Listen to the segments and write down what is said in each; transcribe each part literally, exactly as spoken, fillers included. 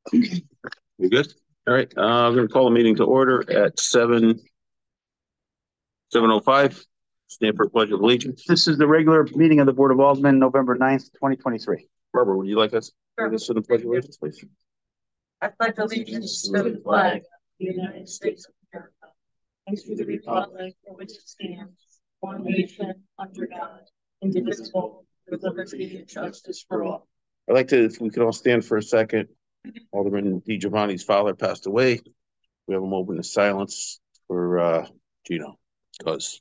You good? All right, uh, I'm gonna call the meeting to order at seven, seven oh five. Stand for pledge of allegiance. This is the regular meeting of the Board of Aldermen, November ninth, twenty twenty-three. Barbara, would you like us to lead us to the pledge of allegiance, please? I pledge allegiance to the flag of the United States of America and to the republic for which it stands, one nation, under God, indivisible, with liberty and justice for all. I'd like to, if we could all stand for a second. Alderman DiGiovanni's father passed away. We have a moment of silence for uh, Gino, because.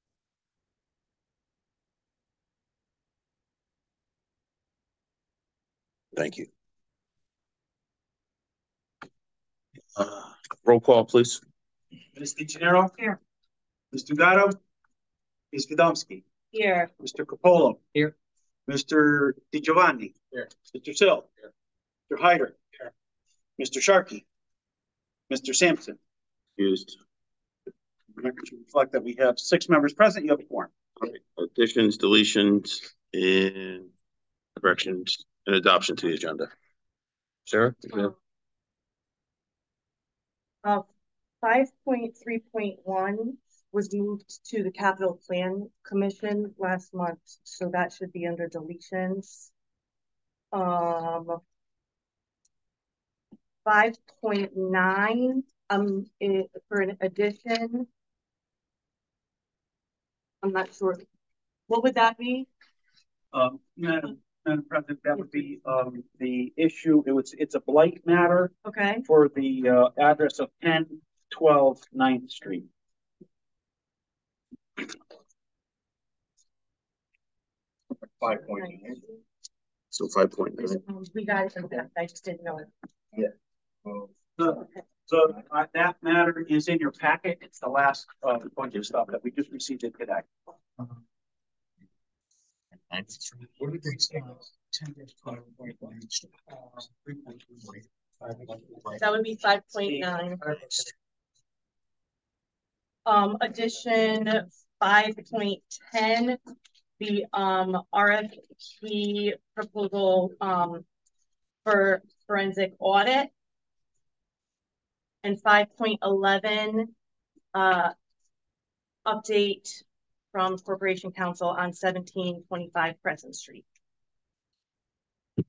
Thank you. Uh, roll call, please. Miz DeGennaro? Here. Mister Gatto? Miz Gadomski? Here. Mister Capolo? Here. Mister DiGiovanni? Here. Mister Sill? Here. Mister Hyder? Here. Mister Sharkey? Mister Sampson? Excused. Record to reflect that we have six members present. You have a quorum. All right. Additions, deletions, and corrections, and adoption to the agenda. Sarah? Um, uh, five point three point one was moved to the Capital Plan Commission last month, so that should be under deletions. Um, five point nine, um, it, for an addition. I'm not sure. What would that be? Um, Madam, Madam President, that would be um, the issue. It was it's a blight matter. Okay. For the uh, address of ten twelve ninth Street. five point nine. So five point nine. We got it from that. I just didn't know it. Yeah. Um, so so uh, that matter is in your packet. It's the last uh, bunch of stuff that we just received it today. What do they say? That would be five point nine. Um, addition five point ten, the um R F P proposal um for forensic audit. And five point eleven, uh, update from Corporation Counsel on seventeen twenty-five Crescent Street. Is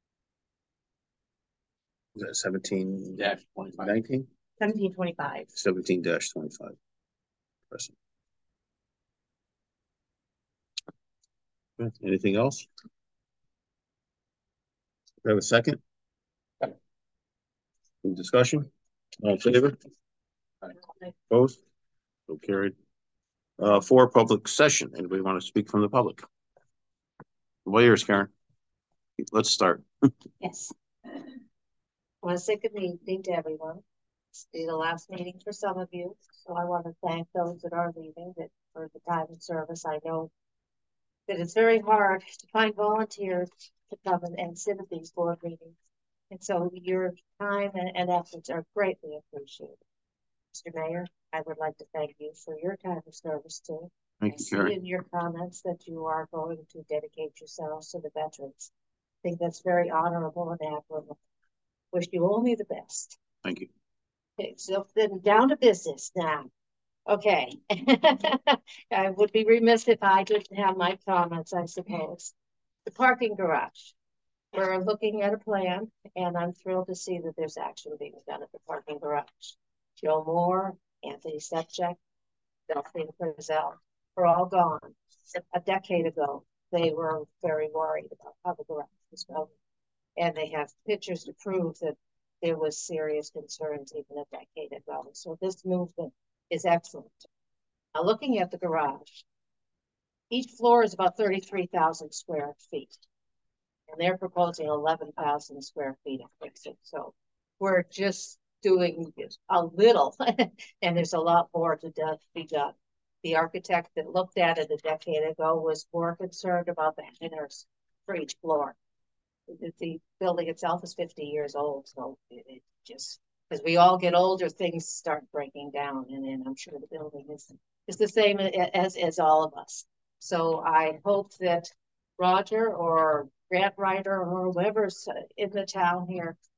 that seventeen dash nineteen? seventeen twenty-five. seventeen dash twenty-five. Present. Anything else? Do we have a second? Any discussion? All in favor? Opposed? So carried. Uh, for public session. Anybody want to speak from the public? Well, yours, Karen. Let's start. Yes. I want to say good evening to everyone. This will be the last meeting for some of you, so I want to thank those that are leaving that for the time and service. I know that it's very hard to find volunteers to come and, and sit at these board meetings, and so your time and, and efforts are greatly appreciated. Mister Mayor, I would like to thank you for your time of service too. Thank I you, see Karen. in your comments that you are going to dedicate yourselves to the veterans. I think that's very honorable and admirable. Wish you only the best. Thank you. Okay, so then down to business now. Okay. I would be remiss if I didn't have my comments, I suppose. The parking garage. We're looking at a plan, and I'm thrilled to see that there's action being done at the parking garage. Joe Moore, Anthony Sepchek, Delphine Frizzell are all gone. A decade ago, they were very worried about how the garage was going. And they have pictures to prove that there was serious concerns even a decade ago. So this movement is excellent. Now looking at the garage, each floor is about thirty-three thousand square feet. And they're proposing eleven thousand square feet of fixing. So we're just doing a little, and there's a lot more to do, be done. The architect that looked at it a decade ago was more concerned about the hangers for each floor. The, the building itself is fifty years old, so it, it just, as we all get older, things start breaking down, and, and I'm sure the building is, is the same as, as all of us. So I hope that Roger or grant writer or whoever's in the town here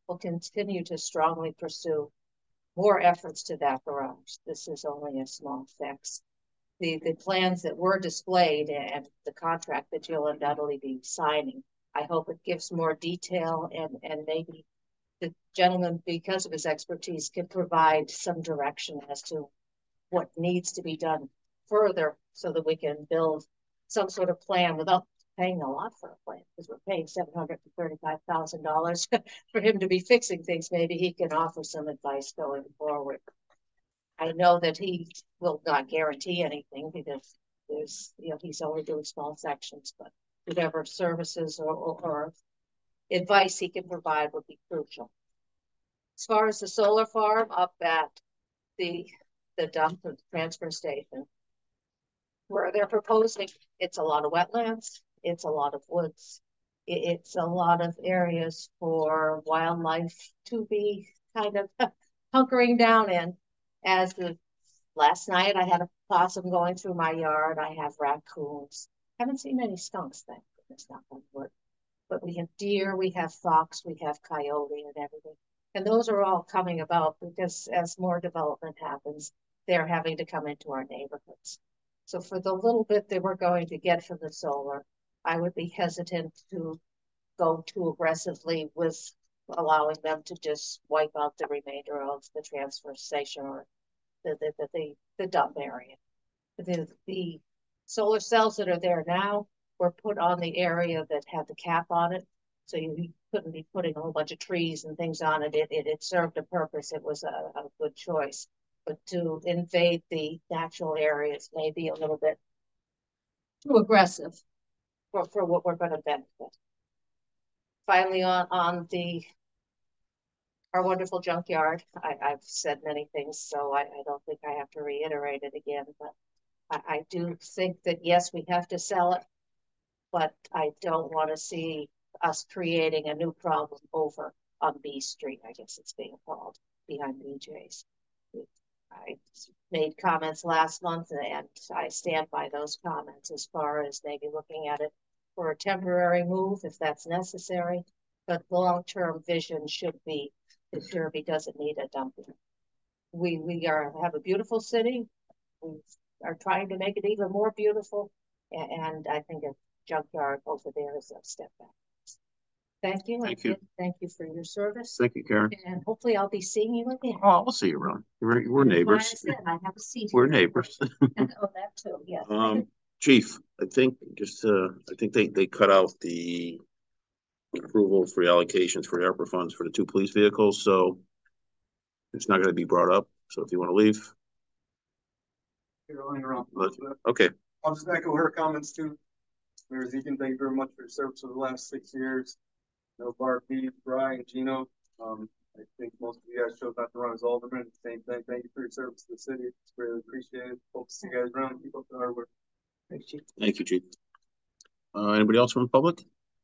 will continue to strongly pursue more efforts to that garage. This is only a small fix. The, the plans that were displayed and the contract that you'll undoubtedly be signing, I hope it gives more detail, and, and maybe the gentleman, because of his expertise, can provide some direction as to what needs to be done further so that we can build some sort of plan without paying a lot for a plan, because we're paying seven hundred thirty-five thousand dollars for him to be fixing things. Maybe he can offer some advice going forward. I know that he will not guarantee anything because there's, you know, he's only doing small sections, but whatever services or, or, or advice he can provide would be crucial. As far as the solar farm up at the, the dump or the transfer station, where they're proposing, it's a lot of wetlands, it's a lot of woods, it, it's a lot of areas for wildlife to be kind of hunkering down in. As the last night, I had a possum going through my yard. I have raccoons. Haven't seen any skunks, thank goodness, not on wood. But we have deer, we have fox, we have coyote, and everything. And those are all coming about because as more development happens, they're having to come into our neighborhoods. So for the little bit that we're going to get from the solar, I would be hesitant to go too aggressively with allowing them to just wipe out the remainder of the transfer station or the the the, the, the dump area. The, the solar cells that are there now were put on the area that had the cap on it. So you, you couldn't be putting a whole bunch of trees and things on it. It, it, it served a purpose. It was a, a good choice. But to invade the natural areas may be a little bit too aggressive for, for what we're going to benefit. Finally, on, on the our wonderful junkyard, I, I've said many things, so I, I don't think I have to reiterate it again, but I, I do think that, yes, we have to sell it, but I don't want to see us creating a new problem over on B Street, I guess it's being called, behind B J's. I made comments last month and I stand by those comments as far as maybe looking at it for a temporary move if that's necessary, but the long-term vision should be that Derby doesn't need a dumping. We we are have a beautiful city. We are trying to make it even more beautiful, and, and I think a junkyard over there is a step back. Thank you. Thank you. Thank you for your service. Thank you, Karen. And hopefully I'll be seeing you again. Oh, we'll see you around. We're, we're neighbors. I said, I have a seat. We're neighbors. Oh, that too, yes. Um, Chief, I think just, uh, I think they, they cut out the approval for the allocations for the ARPA funds for the two police vehicles, so it's not going to be brought up. So if you want to leave. You're only around. Okay. I'll just echo her comments too. Mayor Zekin, thank you very much for your service for the last six years. No Barbie, Brian, Gino. Um, I think most of you guys chose not to run as alderman. Same thing. Thank you for your service to the city. It's really appreciated. Hope to see you guys around. Keep up the hard work. Thanks, Chief. Thank you, Chief. Uh, anybody else from the public?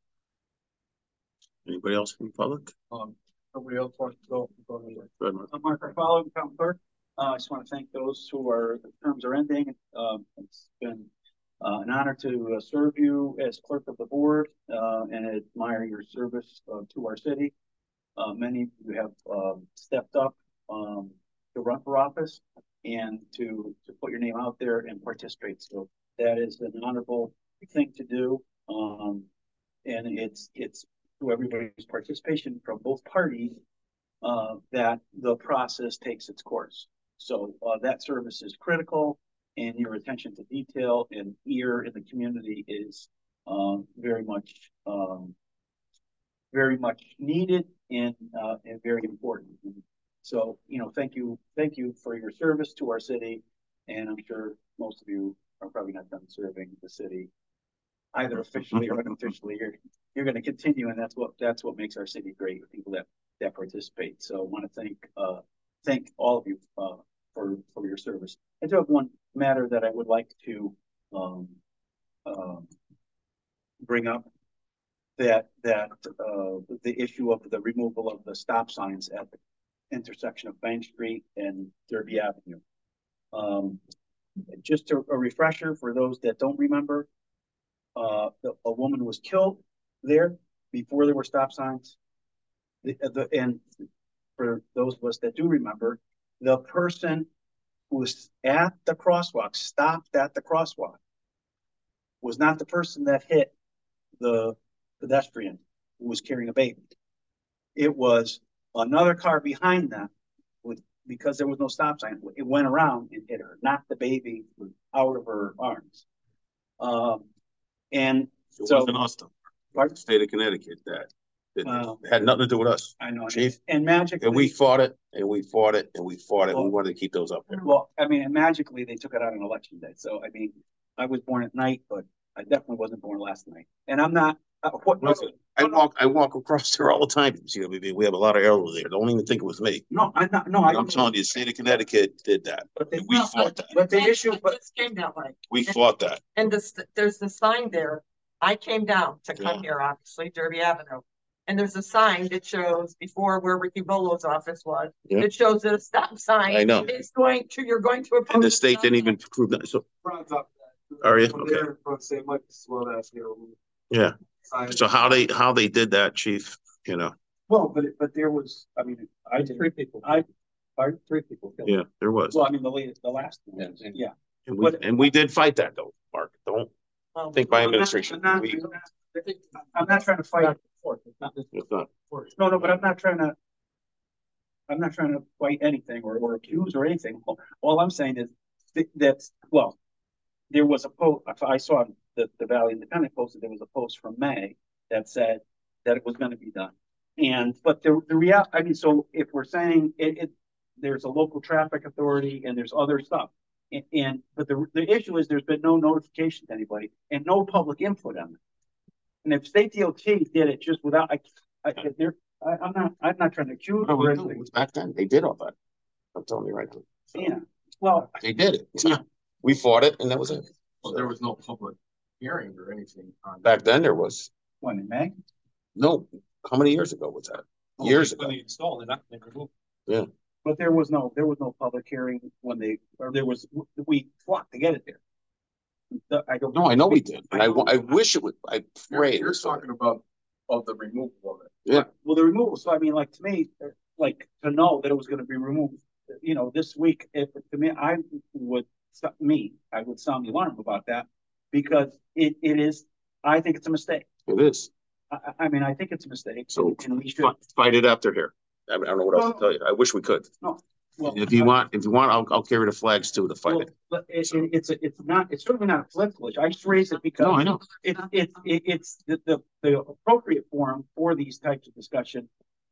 Anybody else from the public? Um, nobody else wants to go. go ahead. Go ahead, Mark. I'm Mark Carvalho, town clerk. Uh, I just want to thank those who are, the terms are ending. Um, it's been uh, an honor to uh, serve you as clerk of the board uh, and admire your service uh, to our city. Uh, many of you have um, stepped up um, to run for office and to, to put your name out there and participate. So that is an honorable thing to do. Um, and it's, it's through everybody's participation from both parties uh, that the process takes its course. So uh, that service is critical, and your attention to detail and ear in the community is um, very much, um, very much needed and uh, and very important. And so, you know, thank you, thank you for your service to our city, and I'm sure most of you are probably not done serving the city, either officially or unofficially. You're you're going to continue, and that's what that's what makes our city great. People that that participate. So I want to thank uh, thank all of you uh, for for your service. I do have one matter that I would like to um, um, bring up. That that uh, the issue of the removal of the stop signs at the intersection of Bank Street and Derby Avenue. Um, just a, a refresher for those that don't remember, uh, the, a woman was killed there before there were stop signs. the, the, and for those of us that do remember, the person who was at the crosswalk, stopped at the crosswalk, was not the person that hit the pedestrian who was carrying a baby. It was another car behind them with, because there was no stop sign, it went around and hit her, knocked the baby out of her arms. Um, and It so, wasn't us, though. pardon? State of Connecticut, that, it Wow. had nothing to do with us. I know, Chief. and magically, And we fought it, and we fought it, and we fought it, we Well- wanted to keep those up there. well, I mean, and magically they took it out on election day. So, I mean, I was born at night, but I definitely wasn't born last night. And I'm not, uh, what, Listen, I walk, I walk across there all the time, you know, we, we have a lot of elderly there, don't even think it was me. no, I'm not, no, I. I'm telling you, the state of Connecticut did that, But they, and we fought that, but the issue, but Just came that way. we fought that. And this, there's the sign there. I came down to Yeah. come here, obviously, Derby Avenue. And there's a sign that shows before where Ricky Bolo's office was. Yeah. It shows that a stop sign. I know. Is going to, you're going to. And the oppose state stop didn't sign. even prove that, so, Bronze up. Are you? When Okay. they're in front, say, Mike, as well as, you know. yeah, signs. so how they, how they did that, chief, you know, well, but, it- but there was, I mean, I did. Three people. I, Pardon? Three people killed. yeah, there was. well, I mean, the latest, the last one, Yeah. yeah. And we, and we did fight that though, Mark, don't Well, think by I'm not- administration, I'm not, we, I'm not trying to fight. It's not- it's not, No, no, but I'm not trying to. I'm not trying to fight anything or, or accuse or anything. All- All I'm saying is that, that's, well, there was a post, I saw the, the Valley Independent posted, there was a post from May that said that it was gonna be done. And, but the, the real, I mean, so if we're saying it, it, there's a local traffic authority and there's other stuff. And, and, but the, the issue is there's been no notification to anybody and no public input on it. And if state D O T did it just without, I, I, there, I, I'm not, I'm not trying to accuse no, or we do. It anything. was back then, they did all that. I'm telling you right now. So, Yeah, well, they did it. We fought it and that was it. Well, there was no public hearing or anything on. Back then there was, when in May? no, how many years ago was that? Oh, Years when ago. they installed it, not they removed. But there was no, there was no public hearing when they, or there was, we fought to get it there. The- I don't. No, I know we did, and I, wa- I wish it would, I pray. it You're was so. talking about of the removal of it. Yeah, Well, the removal, so I mean, like, to me, like, to know that it was gonna be removed, you know, this week, if, to me, I would, me, I would sound the alarm about that. Because it, it is, I think it's a mistake. it is. I, I I mean, I think it's a mistake. So And we should, fi- fight it after here. I mean, I don't know what else to tell you. I wish we could. well. If you want, if you want, I'll, I'll carry the flags too to fight Well, it. but it, it, it's, a- it's not, it's certainly not a political issue. I just raise it because. No, I know. It's, it's, it- it's the, the, the appropriate forum for these types of discussion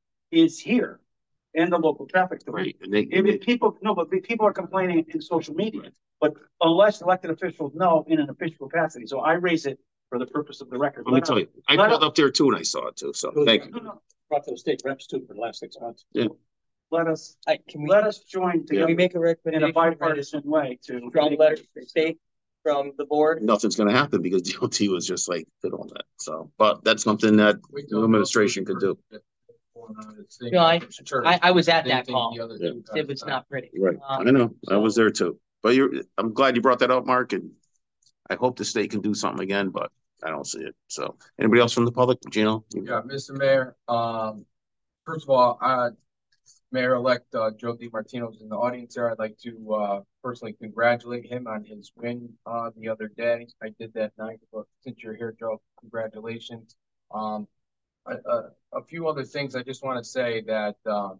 is here and the local traffic. authority. Right, and they, If, if people, no, but people are complaining in social media, but unless elected officials know in an official capacity. So I raise it for the purpose of the record. let me tell you, I Let pulled us- up there too and I saw it too, so thank you. No, no, Brought to the state reps too for the last six months. Let us, I, can we, let us join can we together make a in a recommendation? bipartisan way to. Strong letter to the state from the board? Nothing's gonna happen because D O T was just like, did all that, so, but that's something that We the don't know administration for could do. sure what's going on. It's the- No, I- Church. I, I was at They that think call. the other Yeah. two It was guys- not pretty. Right, Um, I know, I was there too, but you're, I'm glad you brought that up, Mark, and I hope the state can do something again, but I don't see it, so. Anybody else from the public, Gino? Yeah, Mister Mayor, um, first of all, uh, Mayor-elect, uh, Joe DiMartino is in the audience here. I'd like to, uh, personally congratulate him on his win, uh, the other day. I did that night, but since you're here, Joe, congratulations. Um, a, a, a few other things I just want to say that, um,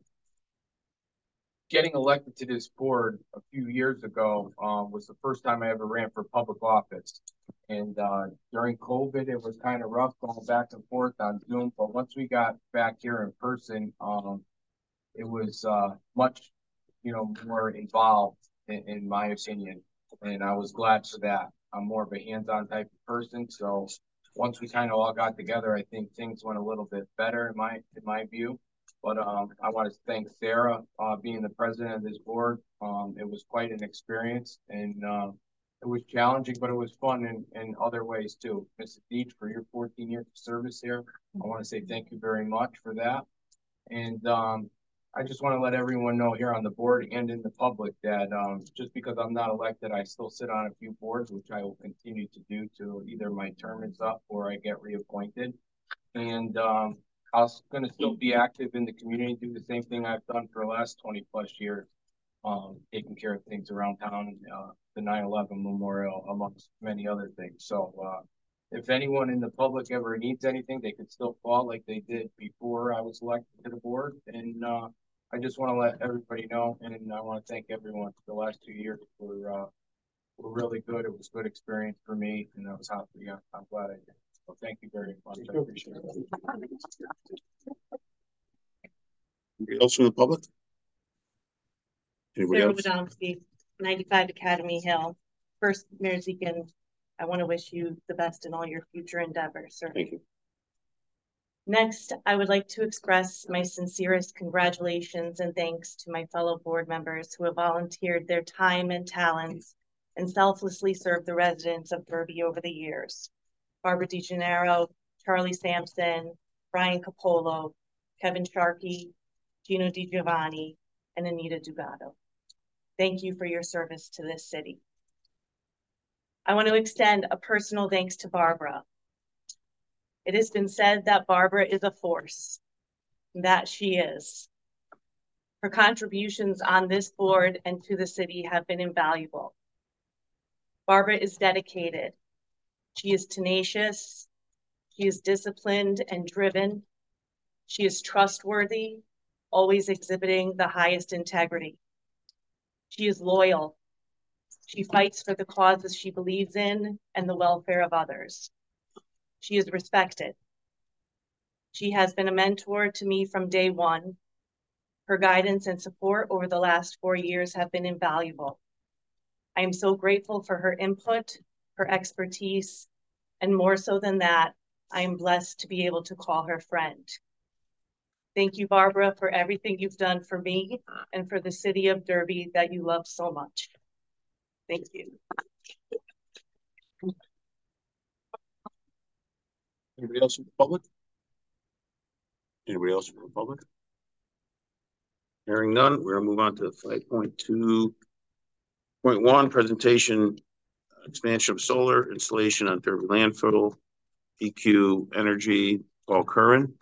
getting elected to this board a few years ago, um, was the first time I ever ran for public office. And, uh, during COVID, it was kind of rough going back and forth on Zoom, but once we got back here in person, um, it was, uh, much, you know, more involved in, in my opinion. And I was glad for that. I'm more of a hands-on type of person, so once we kind of all got together, I think things went a little bit better in my, in my view. But, um, I want to thank Sarah, uh, being the president of this board. Um, it was quite an experience and, um, it was challenging, but it was fun in, in other ways too. Missus Deach, for your fourteen years of service here, I want to say thank you very much for that. And, um, I just want to let everyone know here on the board and in the public that, um, just because I'm not elected, I still sit on a few boards, which I will continue to do till either my term is up or I get reappointed. And, um, I was gonna still be active in the community, do the same thing I've done for the last twenty plus years. Um, taking care of things around town, uh, the nine eleven memorial amongst many other things. So, uh, if anyone in the public ever needs anything, they could still call like they did before I was elected to the board. And, uh, I just want to let everybody know, and I want to thank everyone for the last two years for, uh, were really good. It was a good experience for me, and I was happy. Yeah, I'm glad I did. So thank you very much. I appreciate it. Anybody else from the public? Anybody Sarah else? Wodomski, ninety-five Academy Hill. First, Mayor Zekin, I want to wish you the best in all your future endeavors, sir. Thank you. Next, I would like to express my sincerest congratulations and thanks to my fellow board members who have volunteered their time and talents and selflessly served the residents of Derby over the years. Barbara DeGennaro, Charlie Sampson, Brian Capolo, Kevin Sharkey, Gino DiGiovanni, and Anita Dugato. Thank you for your service to this city. I want to extend a personal thanks to Barbara. It has been said that Barbara is a force, and that she is. Her contributions on this board and to the city have been invaluable. Barbara is dedicated. She is tenacious. She is disciplined and driven. She is trustworthy, always exhibiting the highest integrity. She is loyal. She fights for the causes she believes in and the welfare of others. She is respected. She has been a mentor to me from day one. Her guidance and support over the last four years have been invaluable. I am so grateful for her input, her expertise, and more so than that, I am blessed to be able to call her friend. Thank you, Barbara, for everything you've done for me and for the city of Derby that you love so much. Thank you. Anybody else from the public? Anybody else from the public? Hearing none, we're gonna move on to five point two point one, presentation, expansion of solar installation on Derby landfill, E Q Energy, Paul Curran.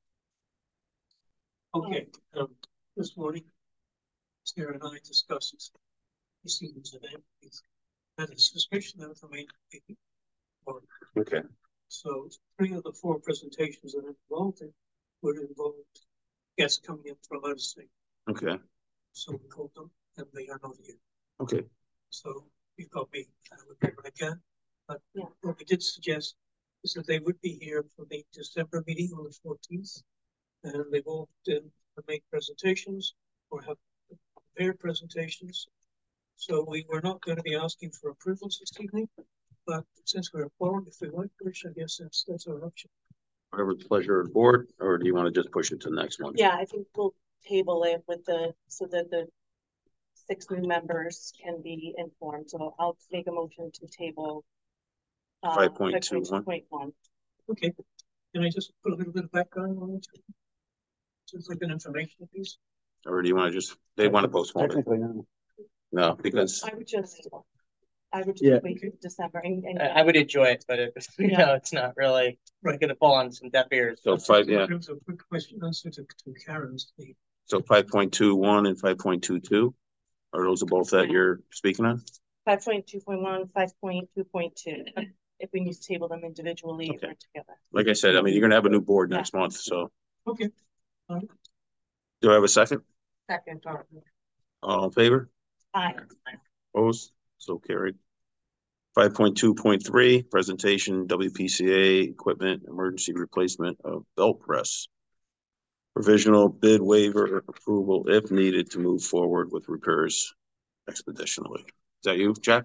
Okay, um, this morning, Sarah and I discussed this. This evening's event. We've had a suspicion that it may be. Or, Okay. so three of the four presentations that are involved in would involve guests coming in for a letter statement. Okay. So we called them and they are not here. Okay. So we thought we uh, would be right again. But Yeah. what we did suggest is that they would be here for the December meeting on the fourteenth. And they will uh, make presentations or have prepared presentations. So we were not going to be asking for approvals this evening, but since we're informed, if we like, Rich, I guess that's that's our option. Whatever the pleasure of the board, or do you want to just push it to the next one? Yeah, I think we'll table it with the, so that the six new members can be informed. So I'll make a motion to table. uh, five point two one. Okay, can I just put a little bit of background on it? Just like an information piece. Or do you want to just, they want to postpone it? Technically, no. No, because I would just, I would Yeah. just wait till December and, and. I, I would enjoy it, but it, you know, it's not really Right. gonna fall on some deaf ears. so five, yeah, There was a quick question answer to, to Karen's. The, so five point two one and five point two two. Are those are both that you're speaking on? Five point two point one, five point two point two, if we need to table them individually Okay. or together. Like I said, I mean, you're gonna have a new board next month, so. okay. Do I have a second? Second. All in favor? Aye. Opposed? So carried. Five point two point three, presentation W P C A equipment emergency replacement of belt press. Provisional bid waiver approval if needed to move forward with repairs expeditionally. Is that you, Jack?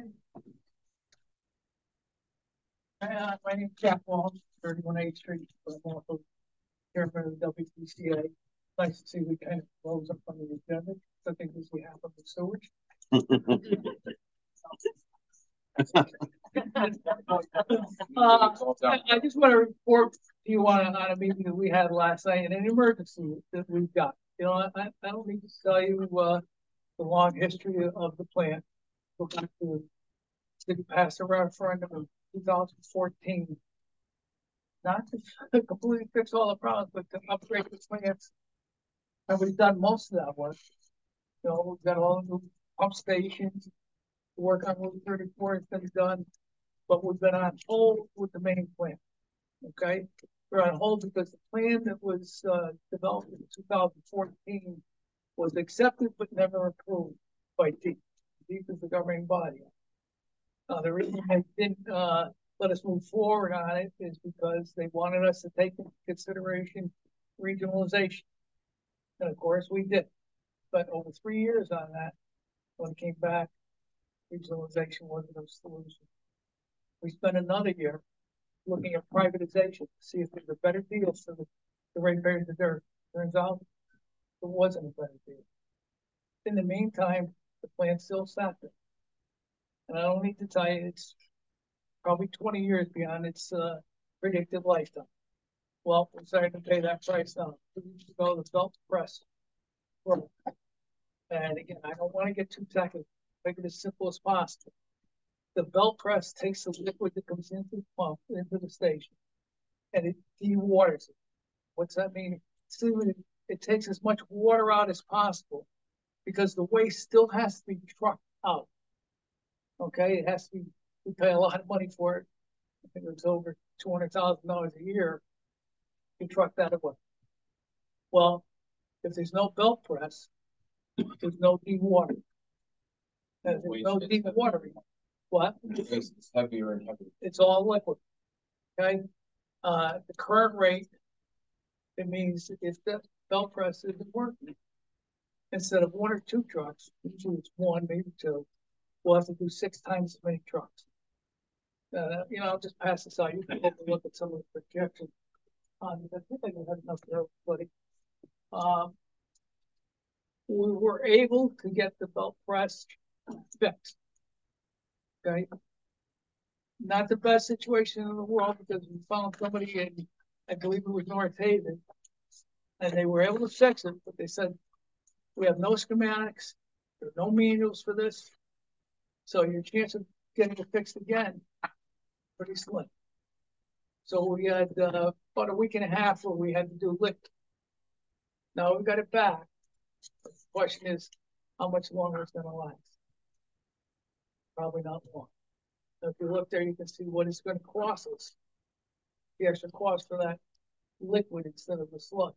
Uh, my name's Jack Wall, thirty-one eighth Street, I'm also chairman of the W P C A. Nice to see we kind of close up on the agenda. I think this we have on the sewage. uh, I, I just want to report to you on, on a meeting that we had last night and an emergency that we've got. You know, I, I don't need to tell you uh, the long history of the plant. Go back to the passed a referendum in two thousand fourteen. not to completely fix all the problems, but to upgrade the plants. And we've done most of that work. You know, we've got all the new pump stations, work on Route thirty-four has been done, but we've been on hold with the main plant. Okay, we're on hold because the plan that was uh, developed in two thousand fourteen was accepted but never approved by D E P. D E P is the governing body. Uh, the reason they didn't uh, let us move forward on it is because they wanted us to take into consideration regionalization. And of course we did. But over three years on that, when it came back, regionalization wasn't a solution. We spent another year looking at privatization to see if there's a better deal for the, the ratepayers of dirt. Turns out there wasn't a better deal. In the meantime, the plant still sat there. And I don't need to tell you, it's probably twenty years beyond its uh, predicted lifetime. Well, we're starting to pay that price now. Two weeks ago, the belt press broke. And again, I don't want to get too technical, make it as simple as possible. The belt press takes the liquid that comes into the pump, into the station, and it dewaters it. What's that mean? See, it, it takes as much water out as possible because the waste still has to be trucked out. Okay, it has to be, we pay a lot of money for it. I think it's over two hundred thousand dollars a year to truck that away. Well, if there's no belt press, there's no dewatering. There's no dewatering. What? It's heavier and heavier. It's all liquid. Okay. Uh, the current rate, it means if the belt press isn't working, instead of one or two trucks, usually it's one, maybe two, we'll have to do six times as many trucks. Uh, you know, I'll just pass this out. You can take a look at some of the projections. Um, I think I have enough for everybody. Um, we were able to get the belt press fixed. Okay. Not the best situation in the world because we found somebody in, I believe it was North Haven, and they were able to fix it, but they said, we have no schematics, there are no manuals for this. So your chance of getting it fixed again, pretty slim. So we had uh, about a week and a half where we had to do lick. Now we got it back. The question is, how much longer it's gonna last? Probably not long. If you look there, you can see what it's going to cost us. The extra cost for that liquid instead of the sludge.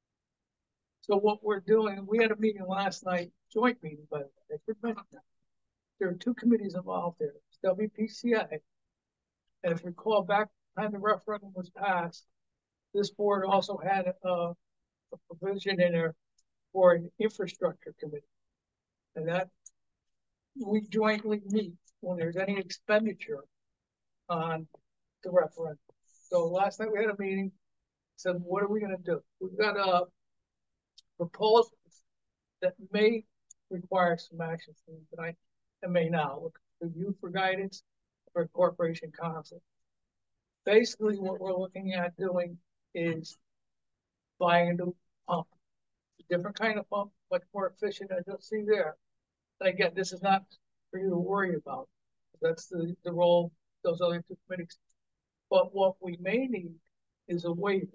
So what we're doing, we had a meeting last night, joint meeting, by the way. I should mention that. There are two committees involved there. It's W P C A. And if you recall back when the referendum was passed, this board also had a, a provision in there for an infrastructure committee. And that we jointly meet when there's any expenditure on the referendum. So last night we had a meeting, said, what are we gonna do? We've got a proposal that may require some action from you tonight and may not. Look for you for guidance for corporation council. Basically what we're looking at doing is buying a new pump, a different kind of pump, much more efficient, as you'll see there. And again, this is not for you to worry about. That's the, the role of those other two committees. But what we may need is a waiver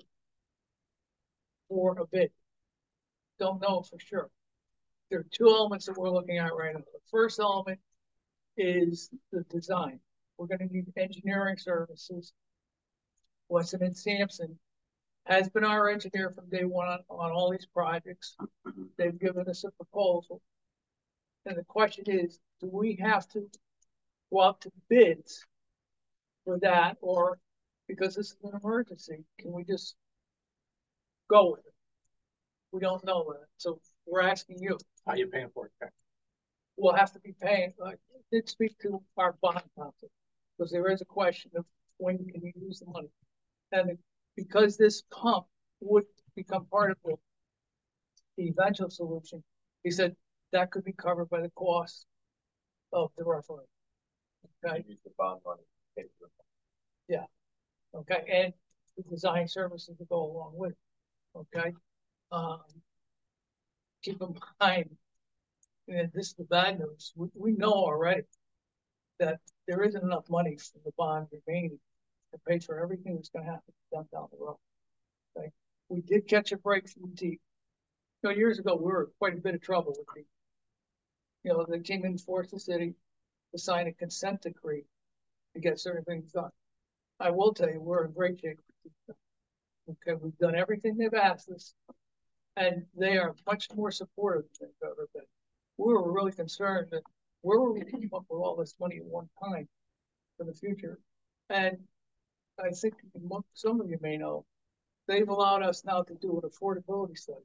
for a bid. Don't know for sure. There are two elements that we're looking at right now. The first element is the design. We're going to need engineering services. Weston and Sampson has been our engineer from day one on, on all these projects. They've given us a proposal. And the question is, do we have to go out to bids for that, or because this is an emergency, can we just go with it? We don't know that. So we're asking you. How are you paying for it? We'll have to be paying. I did speak to our bond counsel because there is a question of when can you use the money. And because this pump would become part of the, the eventual solution, he said that could be covered by the cost of the referendum. Okay. Use the bond money. Yeah. Okay. And the design services to go along with it. Okay. Um, keep in mind, and this is the bad news. We, we know already that there isn't enough money for the bond remaining to pay for everything that's gonna have to be done down the road. Okay, we did catch a break from deep. You know, years ago, we were in quite a bit of trouble with the, you know, they came in, forced the city to sign a consent decree to get certain things done. I will tell you, we're in great shape. Okay, we've done everything they've asked us, and they are much more supportive than they've ever been. We were really concerned that where were we coming up with all this money at one time for the future? And I think some of you may know, they've allowed us now to do an affordability study.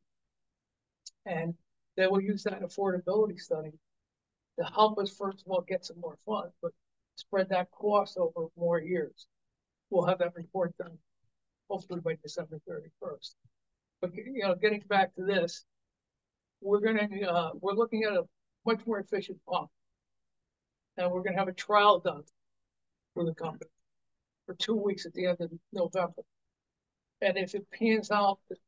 And they will use that affordability study to help us, first of all, get some more funds, but spread that cost over more years. We'll have that report done hopefully by December thirty-first. But, you know, getting back to this, we're gonna, uh, we're looking at a much more efficient pump. And we're gonna have a trial done for the company for two weeks at the end of November. And if it pans out that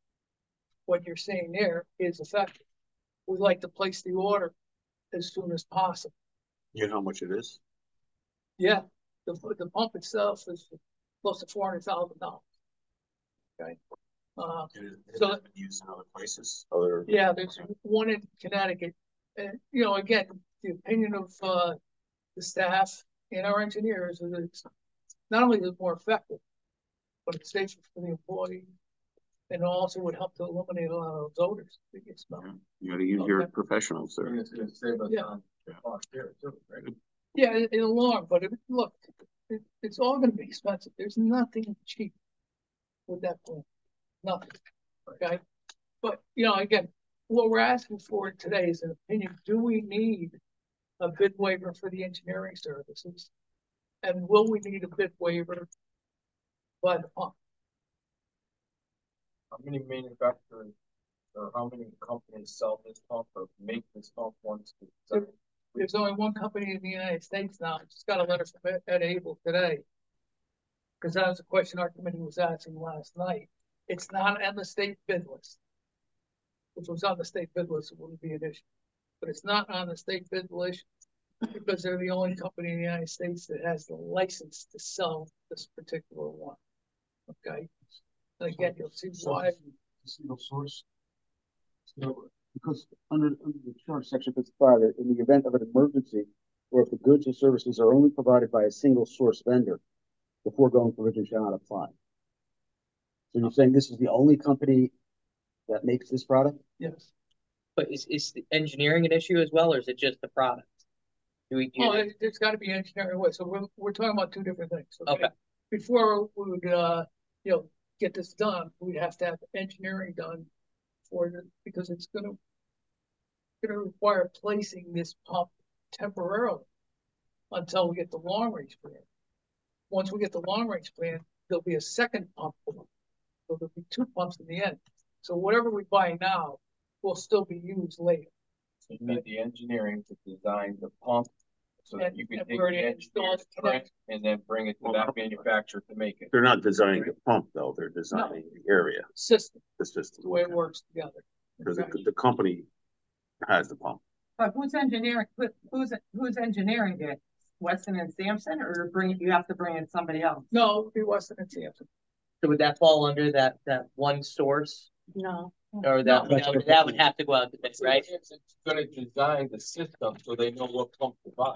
what you're saying there is effective, we'd like to place the order as soon as possible. You know how much it is? Yeah, the, the pump itself is close to four hundred thousand dollars. Okay. Uh, so used in other places, other. Yeah, there's one in Connecticut. And, you know, again, the opinion of uh, the staff and our engineers is that it's not only is it more effective, but it's safer for the employee, and also would help to eliminate a lot of those odors that get smelled. Yeah, you gotta use Okay. your professionals there. And it's gonna save us Yeah. on the cost there too, right? Yeah, in, in the long, but it, look, it, it's all going to be expensive. There's nothing cheap with that point, nothing. Okay, but you know, again, what we're asking for today is an opinion. Do we need a bid waiver for the engineering services, and will we need a bid waiver by the pump? How many manufacturers or how many companies sell this pump or make this pump once? There- There's only one company in the United States now. I just got a letter from Ed- Ed Abel today. Because that was a question our committee was asking last night. It's not on the state bid list. If it was on the state bid list, it wouldn't be an issue. But it's not on the state bid list because they're the only company in the United States that has the license to sell this particular one. Okay? And again, you'll see why. Single source. So, because under, under the charge section fifty-five, in the event of an emergency, or if the goods or services are only provided by a single source vendor, the foregoing provision shall not apply. So you're saying this is the only company that makes this product? Yes. But is, is the engineering an issue as well, or is it just the product? Do we, do Well, it, there's got to be engineering way. So we're, we're talking about two different things. Okay. Before we would, uh, you know, get this done, we'd have to have engineering done for it because it's going to going to require placing this pump temporarily until we get the long range plan. Once we get the long range plan, there'll be a second pump. So there'll be two pumps in the end. So whatever we buy now will still be used later. So you need the engineering to design the pump so that And- you can and take we're the gonna engineer's install it print and then bring it to that manufacturer to make it. They're not designing the pump though, they're designing the area, System, the system. the way it works together. Because the, the company has the pump. But who's engineering, who- who's, who's engineering it? Weston and Sampson, or bring, you have to bring in somebody else? No, it'd be Weston and Sampson. So would that fall under that, that one source? No. Or that, that would, that would have to go out to bid, right? It's gonna design the system so they know what pump to buy.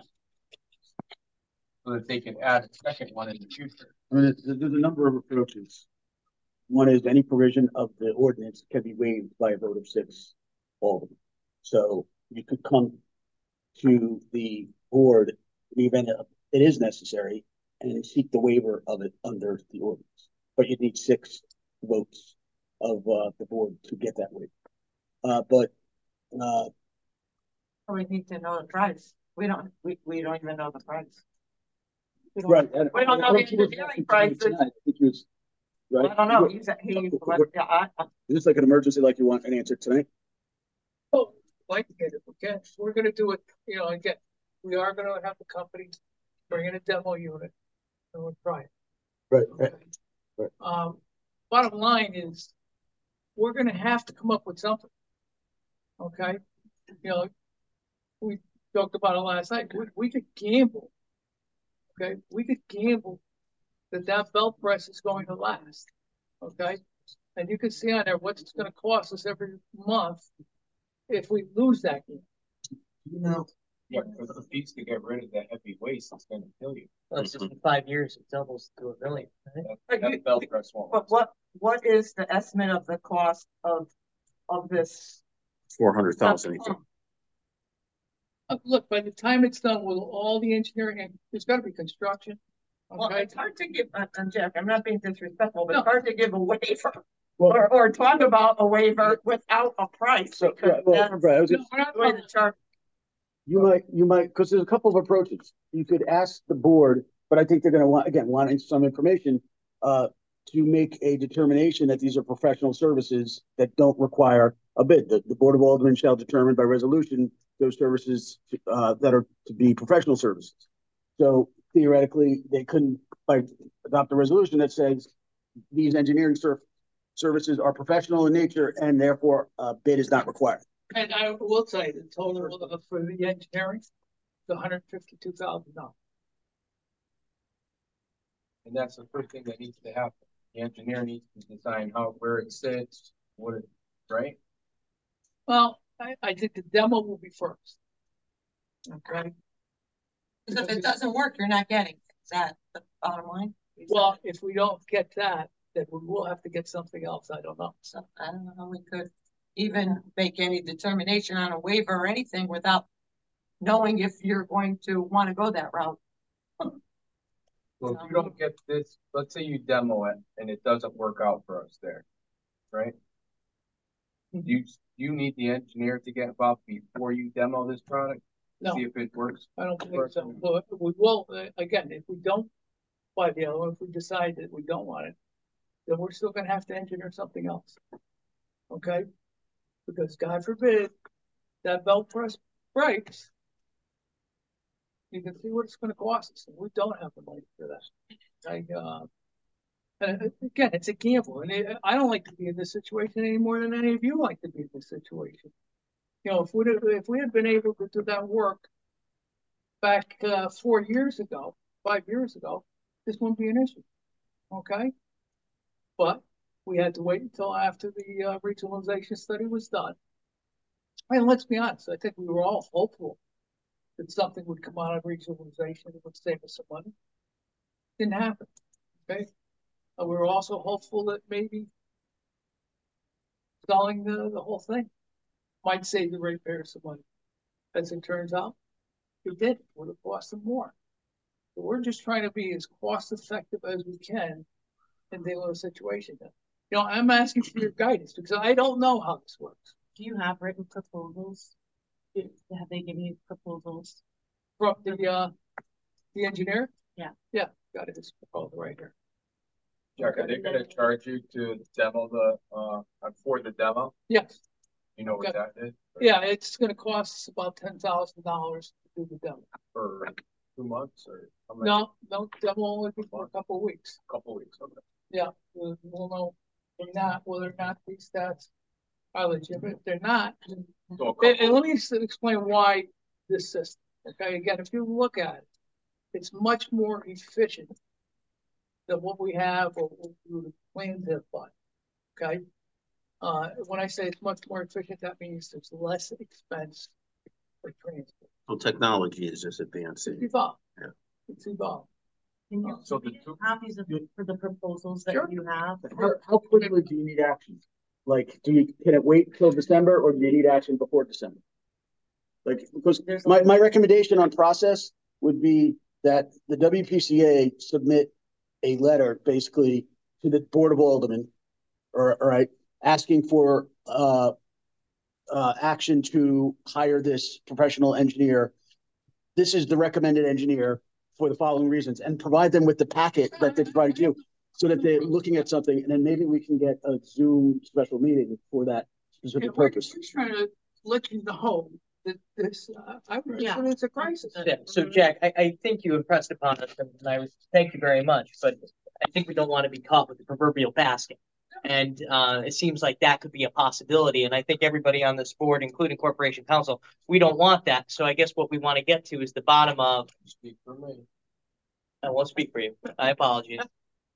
So that they can add a second one in the future. I mean, there's, there's a number of approaches. One is any provision of the ordinance can be waived by a vote of six, all of them. So you could come to the board in the event of it is necessary and seek the waiver of it under the ordinance. But you need six votes of uh, the board to get that waiver. Uh, but uh, We need to know the price. We don't, we, we don't even know the price. We don't- right, We don't know the engineering prices. I think he was, right? I don't know, he's, he, yeah, I, I- Is this like an emergency, like you want an answer tonight? Oh, like to get it, okay, we're gonna do it, you know, again, we are gonna have the company bring in a demo unit and we'll try it. Right, right. Right. Um, bottom line is, we're gonna have to come up with something. Okay, you know, we talked about it last night, we, we could gamble. Okay, we could gamble that that belt press is going to last, okay? And you can see on there what it's gonna cost us every month if we lose that gear. You know. Yeah, for the piece to get rid of that heavy waste, it's gonna kill you. Well, it's just in five years, it doubles to a million. Right? That, that belt press won't. But what, what is the estimate of the cost of, of this? Four hundred thousand. Uh, Look, by the time it's done with all the engineering, and there's gotta be construction. Well, Okay, it's hard to give, uh, uh, Jack, I'm not being disrespectful, but No. it's hard to give a waiver. Well- Or, or talk about a waiver without a price. So, because right, well, that's right, I was No, just- we're not the way talking- the chart. you might, you might, because there's a couple of approaches. You could ask the board, but I think they're gonna want, again, wanting some information, uh, to make a determination that these are professional services that don't require a bid. The, the Board of Aldermen shall determine by resolution those services, uh, that are to be professional services. So theoretically, they couldn't, like, adopt a resolution that says these engineering ser- services are professional in nature and therefore a bid is not required. And I will say the total of- for the engineering, the hundred fifty-two thousand dollars. And that's the first thing that needs to happen. The engineer needs to design how, where it sits, what it, right? Well, I, I think the demo will be first. Okay, Because if it doesn't work, you're not getting, it. Is that the bottom line? well, if we don't get that, then we will have to get something else, I don't know. So I don't know how we could even make any determination on a waiver or anything without knowing if you're going to want to go that route. So if you don't get this, let's say you demo it and it doesn't work out for us there, right? You, you need the engineer to get involved before you demo this product, to No. see if it works. I don't think so. But we will, uh, again, if we don't buy the other one, if we decide that we don't want it, then we're still gonna have to engineer something else. Okay? Because God forbid that belt press breaks. You can see what it's gonna cost us, and we don't have the money for that. Like, uh, and uh, again, it's a gamble, and it- I don't like to be in this situation any more than any of you like to be in this situation. You know, if we if we had been able to do that work back uh, four years ago, five years ago, this wouldn't be an issue. Okay? But we had to wait until after the uh, regionalization study was done. And let's be honest, I think we were all hopeful that something would come out of regionalization that would save us some money. Didn't happen. Okay? And we were also hopeful that maybe selling the, the whole thing might save the ratepayers some money. As it turns out, it did. It would have cost them more. So we're just trying to be as cost effective as we can in dealing with the situation. You know, I'm asking for your guidance because I don't know how this works. Do you have written proposals? Do- Have they given you proposals? From the uh, the engineer? Yeah. Yeah, got it. It's proposal right here. Jack, are they gonna charge you to demo the, uh, for the demo? Yes. You know what that is? Yeah, it's gonna cost us about ten thousand dollars to do the demo. For two months or? how many- No, no, demo only be for a couple of weeks. Couple weeks, okay. Yeah, we'll, we'll know from that whether or not these stats are legitimate. If they're not, So a and, couple- and let me just explain why this system, okay, again, if you look at it, it's much more efficient than what we have or what we would plan to buy, okay? Uh, when I say it's much more efficient, that means there's less expense for transport. So technology is just It's advancing. evolved. Yeah. It's evolved. Can you So the give two- copies of, for the proposals that Sure. you have? How, how quickly do you need action? Like, do you, can it wait till December or do you need action before December? Like, because There's my, like- my recommendation on process would be that the W P C A submit a letter basically to the Board of Aldermen, or, all right, asking for, uh, uh, action to hire this professional engineer. This is the recommended engineer for the following reasons, and provide them with the packet that they provided you, so that they're looking at something, and then maybe we can get a Zoom special meeting for that Yeah, specific we're purpose. just trying to let you know that this, uh, I would Yeah. consider it's a crisis. Yeah, so Jack, I, I think you impressed upon us, and I was, thank you very much, but I think we don't want to be caught with the proverbial basket. And, uh, it seems like that could be a possibility, and I think everybody on this board, including Corporation Council, we don't want that. So I guess what we want to get to is the bottom of, Speak for me. I won't speak for you, I apologize.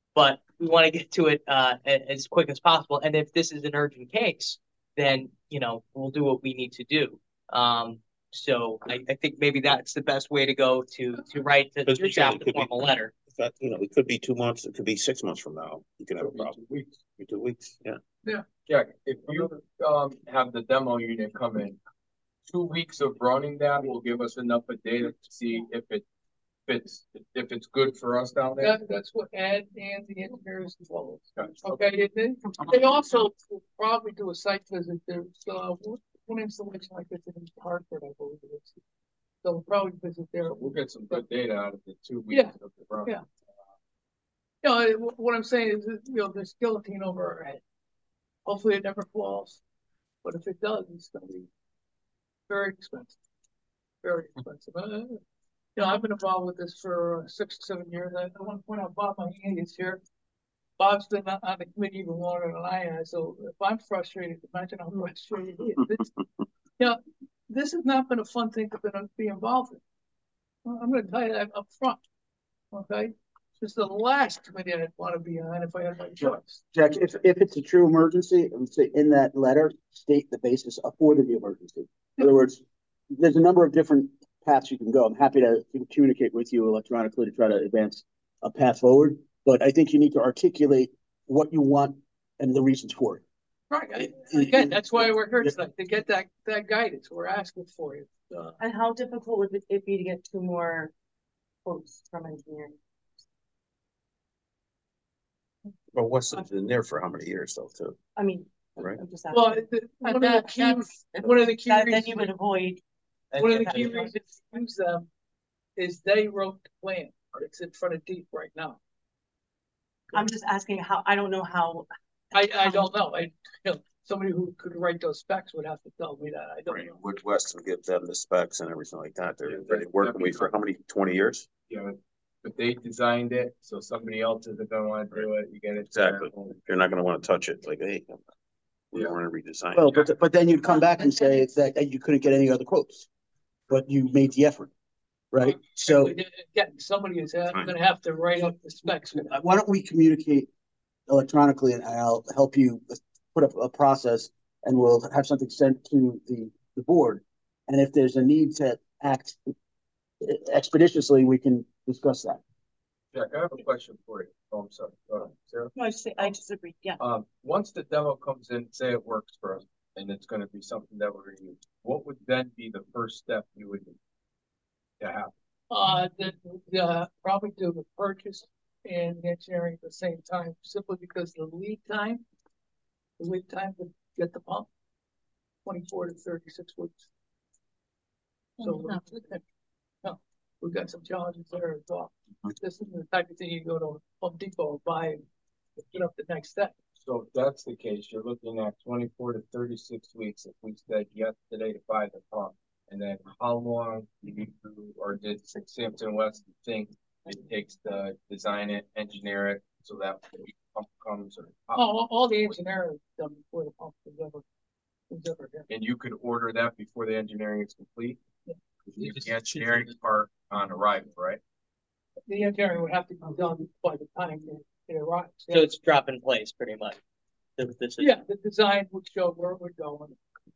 but we want to get to it uh, as quick as possible. And if this is an urgent case, then, you know, we'll do what we need to do. Um, so I, I think maybe that's the best way to go to, to write the, Because to usually it draft a could be- formal letter. In fact, you know, it could be two months, it could be six months from now, you can have a problem. Two weeks. Be Two weeks, yeah. Jack, if you um have the demo unit come in, two weeks of running that will give us enough of data to see if it fits, if it's good for us down there. That, that's what Ed and the engineers as well. Gotcha. Okay, and then they also will probably do a site visit. There's, uh, one- one installation like this in Hartford, I believe it is. So we'll probably visit there. So we'll get some good data out of the two weeks Yeah, of the run. yeah. You know, it- what I'm saying is, that, you know, there's guillotine over our head. Hopefully it never falls, but if it does, it's gonna be very expensive. Very expensive. Uh, you know, I've been involved with this for uh, six, seven years. I, I want to point out Bob Mahoney is here. Bob's been on, on the committee even longer than I have, so if I'm frustrated, imagine how frustrated he is. This, you know, this has not been a fun thing to be, be involved in. Well, I'm gonna tell you that up front, okay? This is the last committee I'd want to be on if I had my choice. Jack, if, if it's a true emergency, I would say in that letter, state the basis for the emergency. In other words, there's a number of different paths you can go. I'm happy to communicate with you electronically to try to advance a path forward, but I think you need to articulate what you want and the reasons for it. Right, I- again, that's why we're here tonight, to get that, that guidance. We're asking for it. Uh, And how difficult would it be to get two more quotes from engineering? But what's in there for how many years though, too? I mean, Right. I'm just Well, asking. the- one And of the that, key, that's, one of the key that, then reasons, you would avoid. one of the key reasons to use them is they wrote the plan. It's in front of Deep right now. I'm just asking how, I don't know how, I, I don't know. I, you know, somebody who could write those specs would have to tell me that. I don't Right, know. Wood Western gives them the specs and everything like that, they're, Yeah, they're that- working that'd with be for how many, twenty years? Yeah, but they designed it, so somebody else isn't gonna wanna do it, you get it. Exactly. You're not gonna wanna touch it, like, hey, we Yeah. wanna redesign. Well, but, but then you'd come back and say that you couldn't get any other quotes, but you made the effort, right? So Again, somebody is ha- gonna have to write up the specs. uh, why don't we communicate electronically and I'll help you put up a process and we'll have something sent to the, the board. And if there's a need to act expeditiously, we can discuss that. Jack, I have a question for you. Oh, I'm sorry. Go ahead, Sarah. no, I just, I just agree, yeah. Um, once the demo comes in, say it works for us, and it's gonna be something that we're gonna use, what would then be the first step you would need to have? Uh, the, the, probably do the purchase and the engineering at the same time, simply because the lead time, the lead time to get the pump, twenty-four to thirty-six weeks. So, no, we've got some challenges there as well. This is the type of thing you go to Home Depot and buy and get up the next step. So if that's the case, you're looking at twenty-four to thirty-six weeks if we said yes today to buy the pump. And then how long do you, or did Sampson West think it takes to design it, engineer it, so that when the pump comes or? All, all the engineering is done before the pump is ever, is ever here. And you could order that before the engineering is complete? Yeah. The engineering part on arrival, right? The engineering would have to be done by the time it, it arrives. So it's drop in place pretty much. This is- Yeah, the design would show where we're going.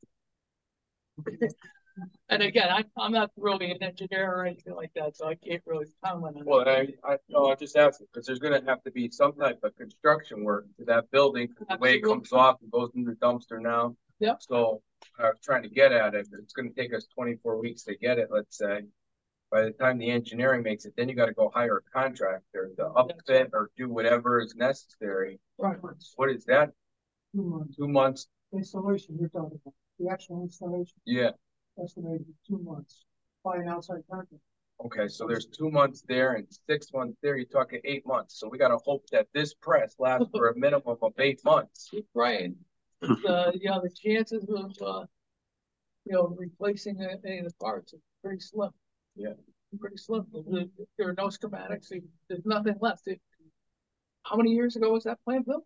And again, I, I'm not really an engineer or anything like that, so I can't really comment on Well, it. I, I, no, I just asked, because there's gonna have to be some type of construction work to that building, 'cause the way it comes off and goes in the dumpster now. Yep. So, I was trying to get at it, it's gonna take us twenty-four weeks to get it, let's say. By the time the engineering makes it, then you gotta go hire a contractor to upfit or do whatever is necessary. Right. What is that? Two months. Two months? Installation, you're talking about, the actual installation, Yeah, estimated two months, by an outside contractor. okay, so there's two months there and six months there, you're talking eight months, so we gotta hope that this press lasts for a minimum of eight months. Right. Uh, you know, the chances of, uh, you know, replacing a- any of the parts is pretty slim. Yeah. Pretty slim. There, there are no schematics, there's nothing left. It- How many years ago was that plant built?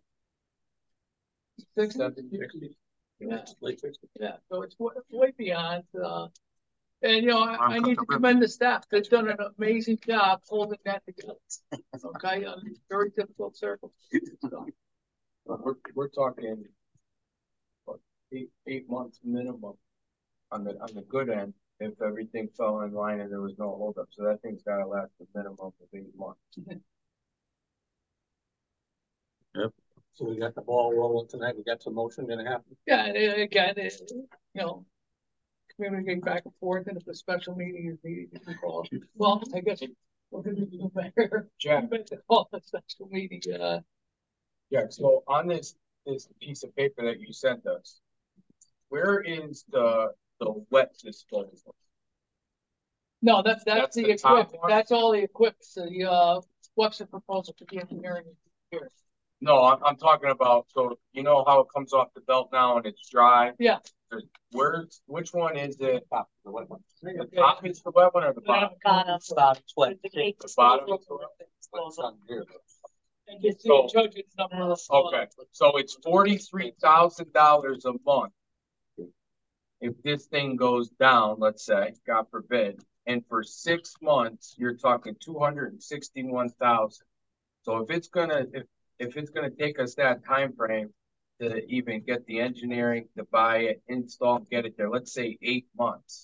Sixty? Seven, sixty. Yeah. Late sixty. Yeah, so it's way, way beyond, uh, And, you know, I, I need to commend the staff. They've done an amazing job holding that together. Okay, under very difficult circumstances. So, We're, we're talking what, eight, eight months minimum on the, on the good end, if everything fell in line and there was no holdup. So that thing's gotta last a minimum of eight months. So we got the ball rolling tonight. We got some motion gonna happen. Yeah, and uh, again, it, you know, communicate back and forth, and if a special meeting is needed, you can call. Well, I guess we're gonna do better. Jack. Call a special meeting, uh, Yeah, so on this, this piece of paper that you sent us, where is the, the wet disposal? no, that's, that's That's the the top equipment, one? that's all the equipment, the, uh, what's the proposal for the engineering here? No, I'm, I'm talking about, so you know how it comes off the belt now and it's dry? Yeah. There's- Where's, which one is it? Top, the wet one. The top is the wet one or the bottom? Bottom. Bottom split. The cake The bottom is the disposal. wet? Disposal. And you see, So- judges number. Okay, so it's forty-three thousand dollars a month. If this thing goes down, let's say, God forbid, and for six months, you're talking two hundred and sixty-one thousand. So if it's gonna, if, if it's gonna take us that time frame to even get the engineering, to buy it, install, get it there, let's say eight months.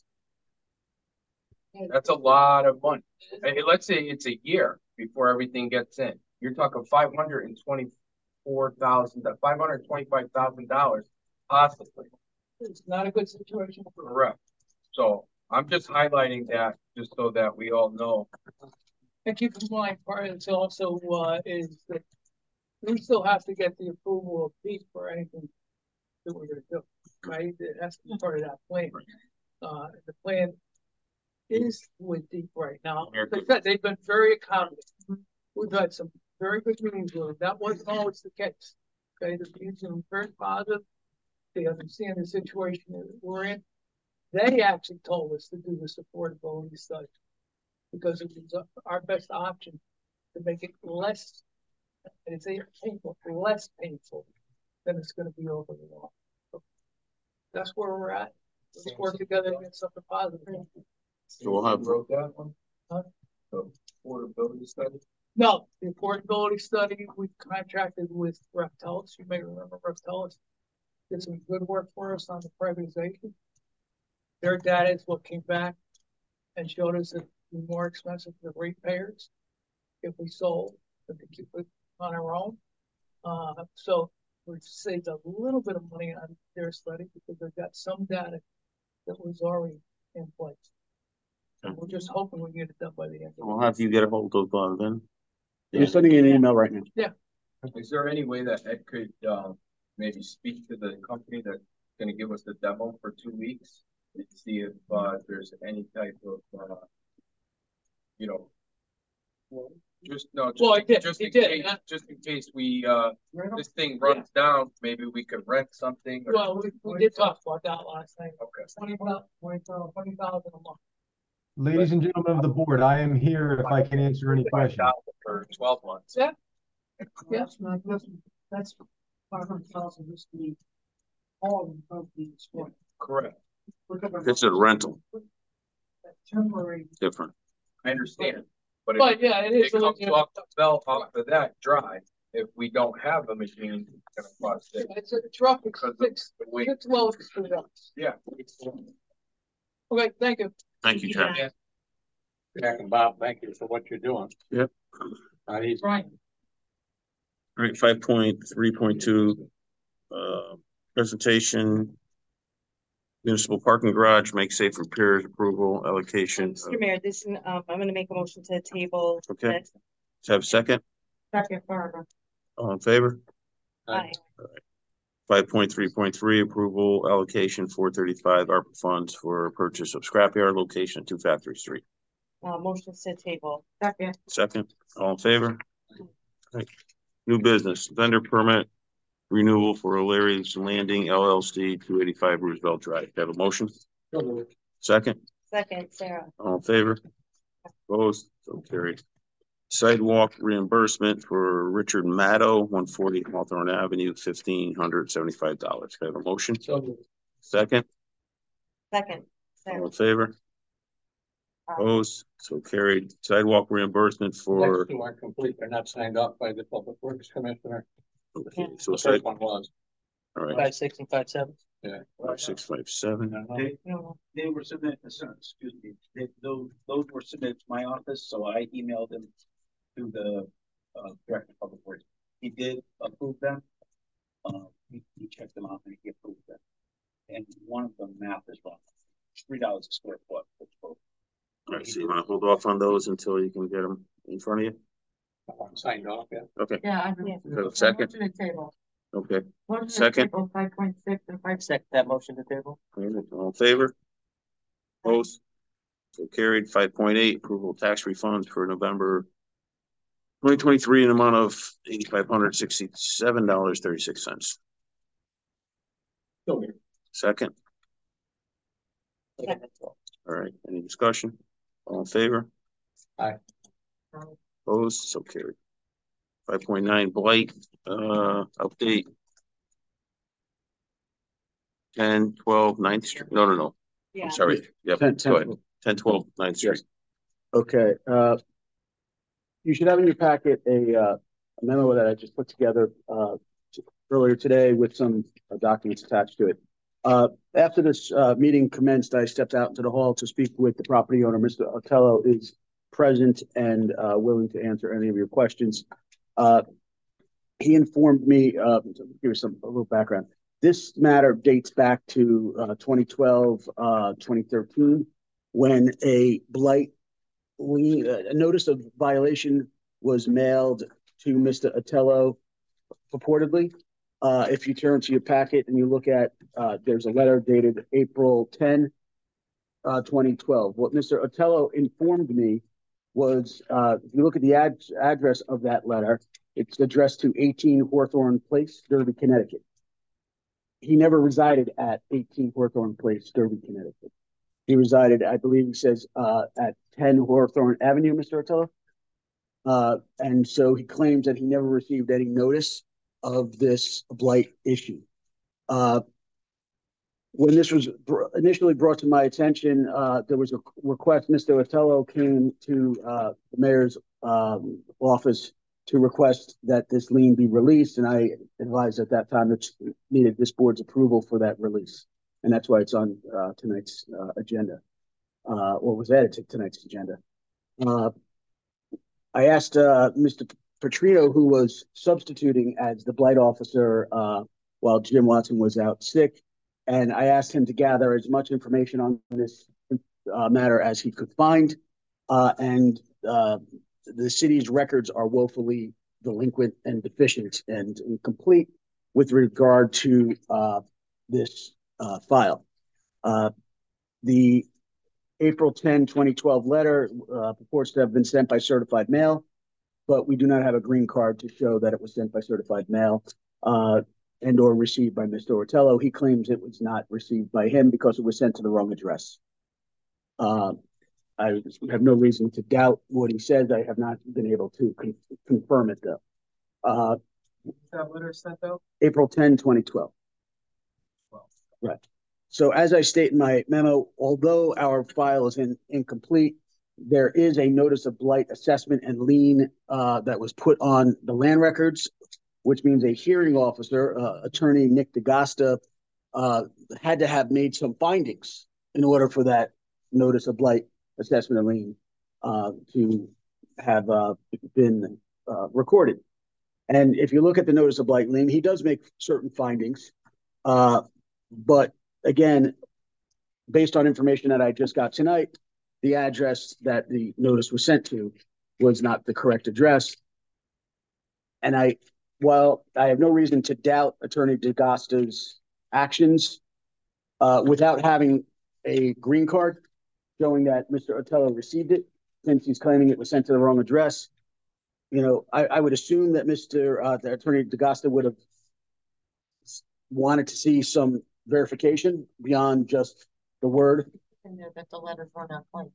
That's a lot of money. And let's say it's a year before everything gets in. You're talking five hundred and twenty-four thousand, five hundred twenty-five thousand dollars possibly. It's not a good situation. Correct. So I'm just highlighting that just so that we all know. And keep in mind, part of this also, uh, is that we still have to get the approval of Pete for anything that we're gonna do, right? It has to be part of that plan. Uh, the plan is with Deep right now. Like I said, they've been very accommodating. We've had some very good meetings with them. That wasn't always the case. Okay, the meetings are very positive. They understand the situation that we're in. They actually told us to do this affordability study because it was our best option to make it less, and it's painful, less painful than it's gonna be over the long. So that's where we're at. Let's work together and get something positive. So we'll have, Wrote that one? Huh? The affordability study? No, the affordability study, we contracted with Reptelis. You may remember Reptelis did some good work for us on the privatization. Their data is what came back and showed us that it'd be more expensive for the ratepayers if we sold than to keep it on our own. Uh, so we saved a little bit of money on their study because they've got some data that was already in place. And we're just hoping we get it done by the end. of the we'll year. have you get a hold of, uh, then. You're sending an email right now. Is there any way that Ed could, um, maybe speak to the company that's gonna give us the demo for two weeks? And see if, uh, there's any type of, uh, you know, just, no, Well, I just, did, just he in did, case, huh? just in case we, uh, this thing runs down, maybe we could rent something. or- Well, we, we did talk about that last night. Okay. Twenty thousand, twenty thousand, twenty thousand a month. Ladies and gentlemen of the board, I am here if I can answer any questions. For twelve months. Yeah. Yeah. That's not, that's, that's five hundred thousand, this the all of the sport. Correct. We're talking about It's a rental, temporary. different. I understand, but if But yeah, it it is. a comes little- off the belt off of that dry, if we don't have a machine, it's gonna cost it. It's a truck, it's Because of six, the weight. six loads for that. Yeah. Okay, thank you. Thank you, Jack. Yeah. Jack and Bob, thank you for what you're doing. Yep. Not easy. Right. All right, five point three point two, uh, presentation. Municipal parking garage, make safe for peers approval, allocation. Mister Mayor, this, is, um, I'm gonna make a motion to table. Okay. this. Let's have a second. Second, Barbara. All in favor? Aye. Five point three point three, approval allocation four thirty-five ARPA funds for purchase of scrapyard location at Two Factory Street. Uh, motion to table. Second. Second, all in favor? Right. New business, vendor permit renewal for O'Leary's Landing L L C, two eighty-five Roosevelt Drive. Have a motion? Second, Second, Sarah. all in favor? Opposed? So carried. Sidewalk reimbursement for Richard Maddow, one forty Hawthorne Avenue, fifteen hundred seventy-five dollars. Have a motion? Second, Second, all Sarah. in favor? Opposed, so carried. Sidewalk reimbursement for, Next two aren't complete. They're not signed off by the Public Works Commissioner. okay, so The side, first one was. all right, Five, six and five, seven. Yeah. five, six, five, seven. They, they were submitted, excuse me, they, those, those were submitted to my office, so I emailed them to the, uh, Director of Public Works. He did approve them. Uh, he, he checked them out and he approved them. And one of them math is wrong. Three dollars a square foot. All right, so you want to hold off on those until you can get them in front of you? Signed off, yeah. Okay, Yeah, I Yeah. so second, Motion to table. okay, Motion to Second. table five point six and five. Second that motion to table. all in favor? Opposed, so carried. Five point eight, approval of tax refunds for November twenty twenty-three in amount of eighty-five hundred sixty-seven dollars, thirty-six cents. Still here. Second, Second. all right, any discussion? All in favor? Aye. Opposed, so carried. Five point nine, blight, uh, update. Ten, twelve, ninth Street, no, no, no, Yeah. I'm sorry, yep, Ten- go ahead. ten- Ten, twelve, ninth Street. Okay, uh, you should have in your packet a, uh, a memo that I just put together, uh, earlier today with some uh, documents attached to it. Uh, after this, uh, meeting commenced, I stepped out into the hall to speak with the property owner. Mister Otello is present and, uh, willing to answer any of your questions. Uh, he informed me, uh, to give you some, a little background. This matter dates back to, uh, twenty twelve, uh, twenty thirteen, when a blight lien, a notice of violation was mailed to Mister Otello purportedly. Uh, if you turn to your packet and you look at, uh, there's a letter dated April tenth, uh, twenty twelve. What Mister Otello informed me was, uh, if you look at the ad address of that letter, it's addressed to eighteen Hawthorne Place, Derby, Connecticut. He never resided at eighteen Hawthorne Place, Derby, Connecticut. He resided, I believe he says, uh, at ten Hawthorne Avenue, Mister Otello. Uh, and so he claims that he never received any notice of this blight issue. Uh, when this was br initially brought to my attention, uh, there was a request. Mister Otello came to uh, the mayor's um, office to request that this lien be released, and I advised at that time it needed this board's approval for that release, and that's why it's on uh, tonight's uh, agenda, uh, or was added to tonight's agenda. Uh, I asked uh, Mister Petrino, who was substituting as the blight officer uh, while Jim Watson was out sick, and I asked him to gather as much information on this uh, matter as he could find, uh, and uh, the city's records are woefully delinquent and deficient and incomplete with regard to uh, this uh, file. Uh, the April tenth, twenty twelve letter uh, purports to have been sent by certified mail, but we do not have a green card to show that it was sent by certified mail uh, and or received by Mister Otello. He claims it was not received by him because it was sent to the wrong address. Uh, I have no reason to doubt what he says. I have not been able to con confirm it though. Uh, That letter sent out? April tenth, twenty twelve. Well. Right. So as I state in my memo, although our file is in, incomplete, there is a notice of blight assessment and lien uh, that was put on the land records, which means a hearing officer, uh, attorney Nick DeGosta, uh, had to have made some findings in order for that notice of blight assessment and lien uh, to have uh, been uh, recorded. And if you look at the notice of blight lien, he does make certain findings, uh, but again, based on information that I just got tonight, the address that the notice was sent to was not the correct address. And I, while I have no reason to doubt Attorney DeGosta's actions, uh, without having a green card showing that Mister Otello received it, since he's claiming it was sent to the wrong address, you know, I, I would assume that Mister Uh, the Attorney DeGosta would have wanted to see some verification beyond just the word. And there that the letters were not claimed.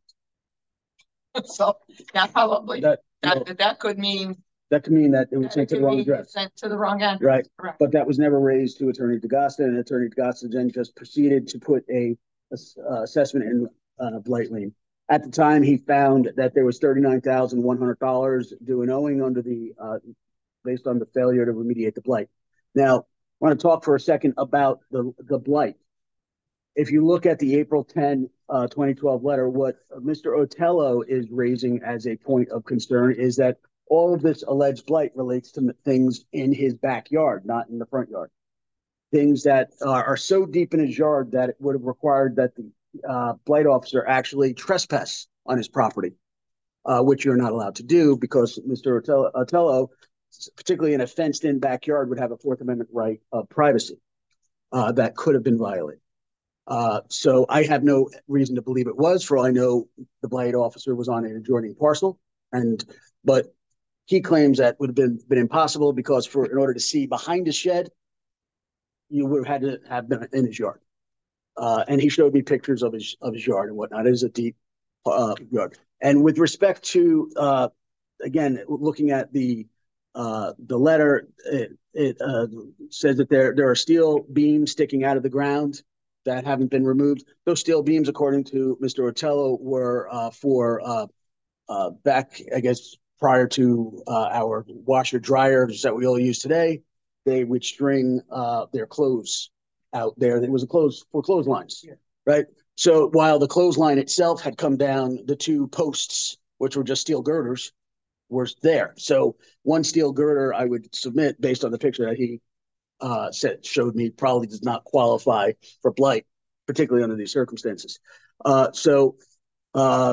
So that probably, That, that, no, that could mean. that could mean that it was that sent to could the wrong mean address. Sent to the wrong address. Right. Correct. But that was never raised to Attorney DeGosta, and Attorney DeGosta then just proceeded to put a, a uh, assessment in uh, blight lien. At the time, he found that there was thirty-nine thousand one hundred dollars due and owing under the, uh, based on the failure to remediate the blight. Now, I want to talk for a second about the, the blight. If you look at the April tenth, uh, twenty twelve letter, what Mister Otello is raising as a point of concern is that all of this alleged blight relates to things in his backyard, not in the front yard. Things that uh, are so deep in his yard that it would have required that the uh, blight officer actually trespass on his property, uh, which you're not allowed to do because Mister Otello, Otello, particularly in a fenced-in backyard, would have a Fourth Amendment right of privacy uh, that could have been violated. Uh, so I have no reason to believe it was. For all I know, the blight officer was on an adjoining parcel, and but he claims that would have been been impossible because for in order to see behind his shed, you would have had to have been in his yard. Uh, and he showed me pictures of his of his yard and whatnot. It is a deep uh, yard. And with respect to uh, again looking at the uh, the letter, it, it uh, says that there there are steel beams sticking out of the ground that haven't been removed. Those steel beams, according to Mister Otello, were uh, for uh, uh, back, I guess, prior to uh, our washer dryers that we all use today. They would string uh, their clothes out there. It was a clothes for clotheslines, yeah. Right? So while the clothesline itself had come down, the two posts, which were just steel girders, were there. So one steel girder, I would submit, based on the picture that he uh, said showed me, probably does not qualify for blight, particularly under these circumstances. Uh, so, uh,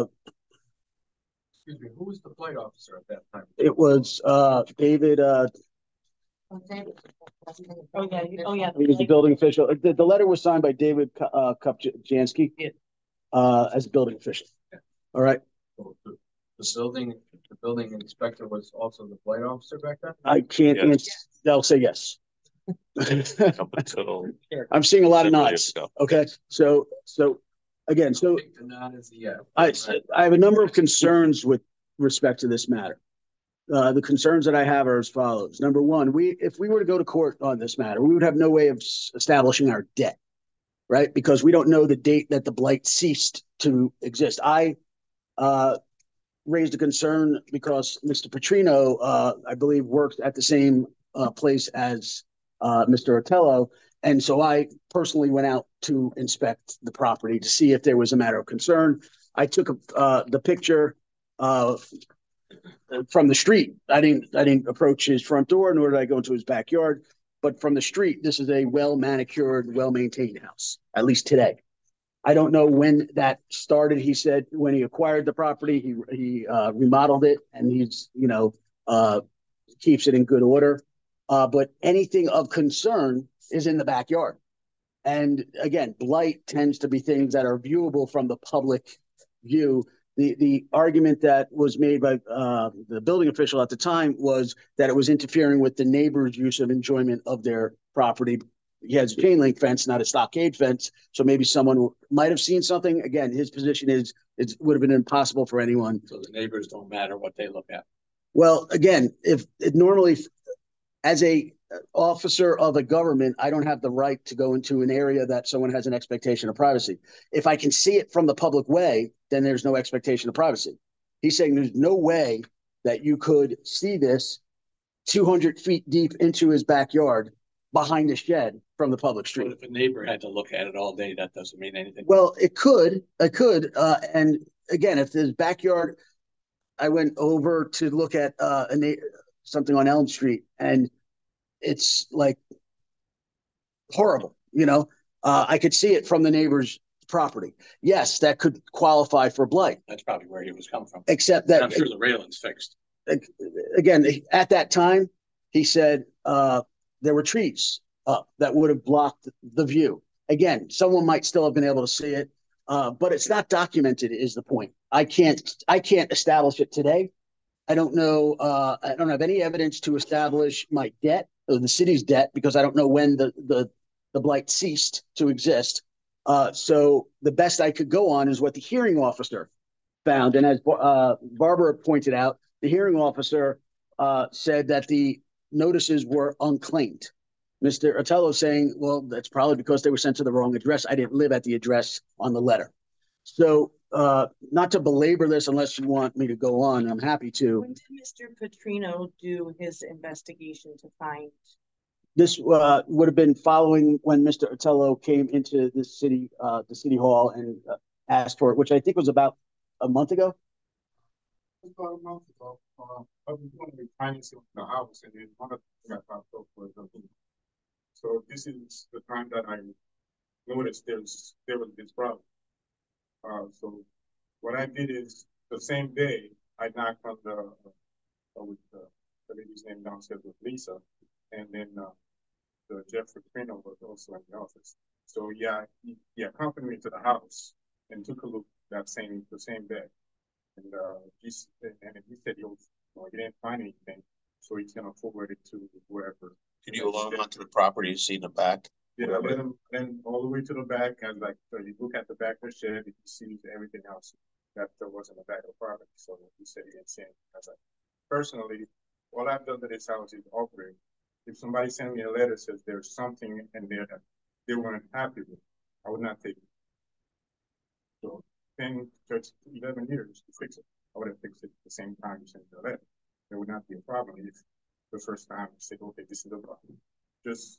excuse me, who was the blight officer at that time? It was uh, David. Uh, Oh, yeah, oh, yeah. He was the building official. The, the letter was signed by David uh, Kupjansky Yeah. uh, as building official. Yeah. All right. So the, the building, the building inspector was also the blight officer back then? I can't Yes. answer. They'll say yes. Up until I'm seeing a lot of several years nods. ago. Okay. So, so again, so I think the nod is a yeah. I, I have a number of concerns with respect to this matter. Uh, the concerns that I have are as follows. Number one, we if we were to go to court on this matter, we would have no way of s- establishing our debt, right? Because we don't know the date that the blight ceased to exist. I uh, raised a concern because Mister Petrino, uh, I believe, worked at the same uh, place as uh, Mister Otello. And so I personally went out to inspect the property to see if there was a matter of concern. I took a, uh, the picture uh, from the street. I didn't I didn't approach his front door, nor did I go into his backyard. But from the street, this is a well manicured, well maintained house, at least today. I don't know when that started. He said when he acquired the property, he he uh, remodeled it, and he's you know uh, keeps it in good order. Uh, but anything of concern is in the backyard. And again, blight tends to be things that are viewable from the public view. The the argument that was made by uh, the building official at the time was that it was interfering with the neighbor's use of enjoyment of their property. He has a chain link fence, not a stockade fence, so maybe someone might have seen something. Again, his position is it would have been impossible for anyone. So the neighbors don't matter what they look at. Well, again, if it normally, as a officer of a government, I don't have the right to go into an area that someone has an expectation of privacy. If I can see it from the public way, then there's no expectation of privacy. He's saying there's no way that you could see this two hundred feet deep into his backyard behind a shed from the public But street. if a neighbor had to look at it all day, that doesn't mean anything. Well, it could, it could. Uh, and again, if his backyard, I went over to look at uh, a na- something on Elm Street, and it's like horrible, you know. Uh, I could see it from the neighbor's property. Yes, that could qualify for blight, That's probably where he was coming from. except And that I'm sure the railing's fixed. again, at that time, he said uh, there were trees up that would have blocked the view. Again, someone might still have been able to see it, uh, but it's not documented. Is the point? I can't. I can't establish it today. I don't know. Uh, I don't have any evidence to establish my debt or the city's debt because I don't know when the the the blight ceased to exist. Uh, so the best I could go on is what the hearing officer found, and as uh, Barbara pointed out, the hearing officer uh, said that the notices were unclaimed. Mister Otello saying, well, that's probably because they were sent to the wrong address. I didn't live at the address on the letter. So uh, not to belabor this unless you want me to go on, I'm happy to. When did Mister Petrino do his investigation to find? This uh, would have been following when Mister Otello came into the city, uh, the city hall and uh, asked for it, which I think was about a month ago. About a month ago, uh, I was doing refinancing of the house, and then one of the things I popped up was the leak. So this is the time that I noticed there's there was this problem. Uh, so what I did is the same day I knocked on the uh, with the, the lady's name downstairs with Lisa, and then uh, the Jeff Petrino was also in the office. So yeah, he, he accompanied me to the house and took a look that same the same day. And uh, he and he said he was, you know, he didn't find anything, so he's gonna forward it to whoever. Did you allow him onto the property to see in the back? Yeah, I let him then all the way to the back, and like so you look at the back of the shed, you see everything else that there was in the back of the property. So he said he didn't see anything. I was like, personally, all I've done to this house is upgrade. If somebody sent me a letter that says there's something in there that they weren't happy with, I would not take it. So ten, eleven years to fix it. I would have fixed it at the same time you sent the letter. There would not be a problem if the first time you said, okay, this is the problem. Just,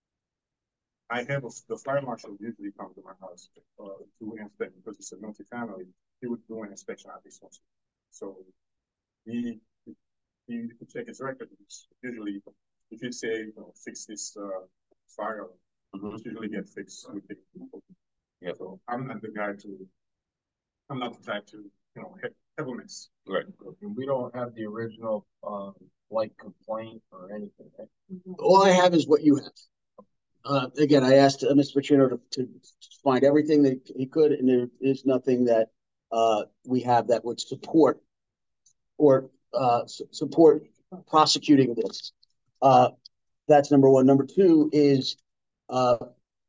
I have a, the fire marshal usually come to my house uh, to inspect because it's a multi-family. He would do an inspection at least once. So he, he could check his record. Usually, if you say, you know, fix this uh, fire, mm-hmm. It usually get fixed with the people. Yeah. So I'm not the guy to, I'm not the type to, you know, have, have a mess. Right. And we don't have the original um, like complaint or anything. Right? All I have is what you have. Uh, again, I asked uh, Mister Petrino to, to find everything that he could, and there is nothing that uh, we have that would support or uh, su support prosecuting this. Uh, that's number one. Number two is, uh,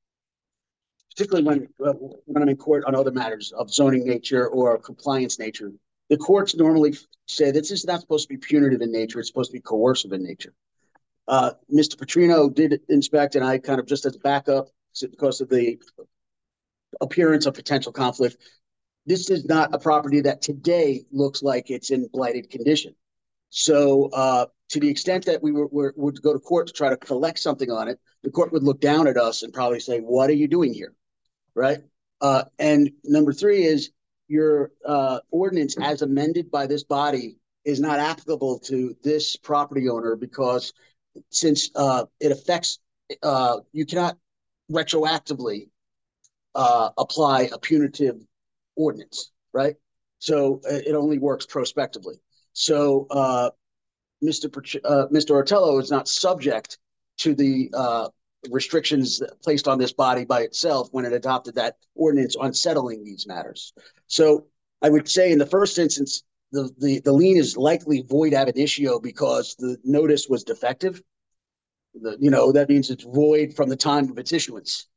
particularly when uh, when I'm in court on other matters of zoning nature or compliance nature, the courts normally say this is not supposed to be punitive in nature; it's supposed to be coercive in nature. Uh, Mister Petrino did inspect, and I kind of just as backup because of the appearance of potential conflict. This is not a property that today looks like it's in blighted condition. So uh, to the extent that we were, were, would go to court to try to collect something on it, the court would look down at us and probably say, what are you doing here? Right? Uh, and number three is your uh, ordinance as amended by this body is not applicable to this property owner because since uh, it affects, uh, you cannot retroactively uh, apply a punitive ordinance, right? So uh, it only works prospectively. So uh, Mister Perch uh, Mister Otello is not subject to the uh, restrictions placed on this body by itself when it adopted that ordinance on settling these matters. So I would say in the first instance, the, the, the lien is likely void ab initio because the notice was defective. The, you know, that means it's void from the time of its issuance.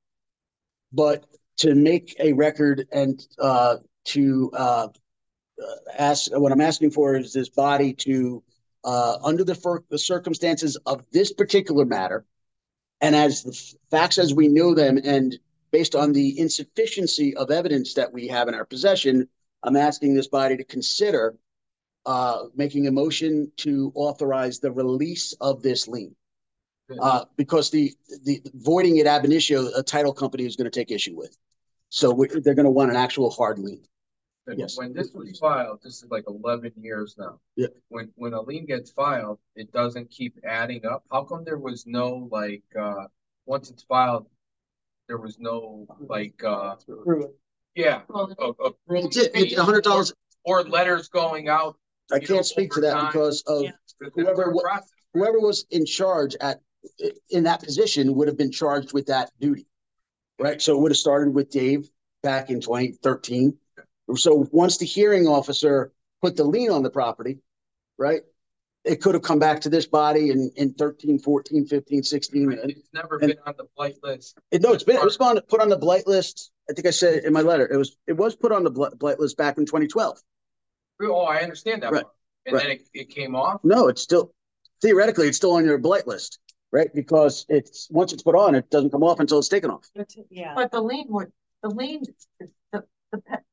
But to make a record and uh, to uh, ask, what I'm asking for is this body to, uh, under the, the circumstances of this particular matter, and as the facts as we know them, and based on the insufficiency of evidence that we have in our possession, I'm asking this body to consider uh, making a motion to authorize the release of this lien. Uh, because the, the voiding it ab initio, a title company is going to take issue with. So we, they're going to want an actual hard lien. Yes. When this was filed, this is like eleven years now. Yeah. When when a lien gets filed, it doesn't keep adding up. How come there was no like uh once it's filed, there was no like uh yeah Well, a, a, It's it, a hundred dollars or letters going out. I can't know, speak to that time. Because of Yeah. whoever whoever was in charge at in that position would have been charged with that duty, right? So it would have started with Dave back in twenty thirteen. So once the hearing officer put the lien on the property, right, it could have come back to this body in, in thirteen, fourteen, fifteen, sixteen. Right. And, it's never and, been on the blight list. It, no, it's been, it was on, put on the blight list. I think I said in my letter, it was, it was put on the blight list back in twenty twelve. Oh, I understand that. Right. Part. And right. then it, it came off? No, it's still, theoretically, it's still on your blight list, right? Because it's, once it's put on, it doesn't come off until it's taken off. Yeah. But the lien would, the lien, the, the,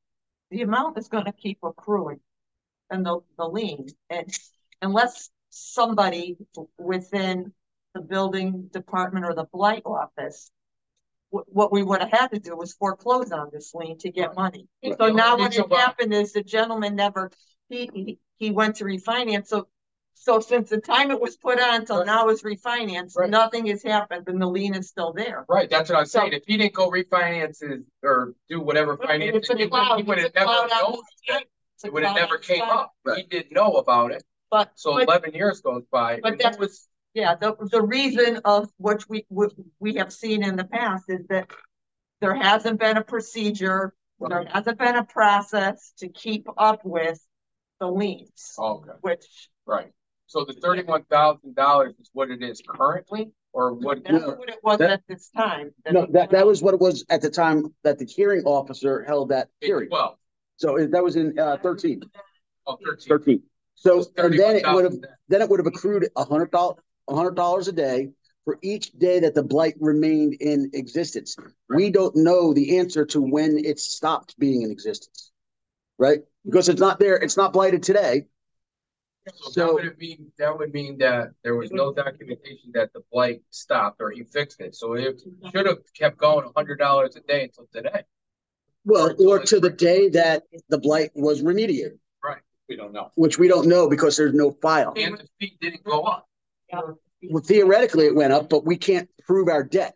the amount is gonna keep accruing. And the, the lien, and unless somebody within the building department or the blight office, wh- what we would have had to do was foreclose on this lien to get money. So now what had happened is the gentleman never, he, he, he went to refinance, so so since the time it was put on till Right. now it's refinanced, Right. nothing has happened, and the lien is still there. Right, that's what I'm So- saying. If he didn't go refinance his, or do whatever financing, It's a he cloud, would have it's a never cloud on known. the sky. It's a It would have cloud never on the came sky. up. He didn't know about it. But, So but eleven years goes by. But and that he was, yeah, the, the reason of which we, we, we have seen in the past is that there hasn't been a procedure, there hasn't been a process to keep up with the liens, okay, which right. So the thirty-one thousand dollars is what it is currently, or what? that's what it was that- at this time. No, that, that was what it was at the time that the hearing officer held that hearing. Twelve, So it- that was in, uh, thirteen, oh, thirteen. thirteen. So, It's and then it would have, thirty-one thousand. then it would have accrued a hundred dollars, a hundred dollars a day for each day that the blight remained in existence. We don't know the answer to when it stopped being in existence, right? Because it's not there, it's not blighted today. So that So- would mean, that would mean that there was no documentation that the blight stopped or he fixed it. So it should have kept going a hundred dollars a day until today. Well, or to the day that the blight was remediated, Right. We don't know. which we don't know because there's no file. And the fee didn't go up. Well, theoretically, it went up, but we can't prove our debt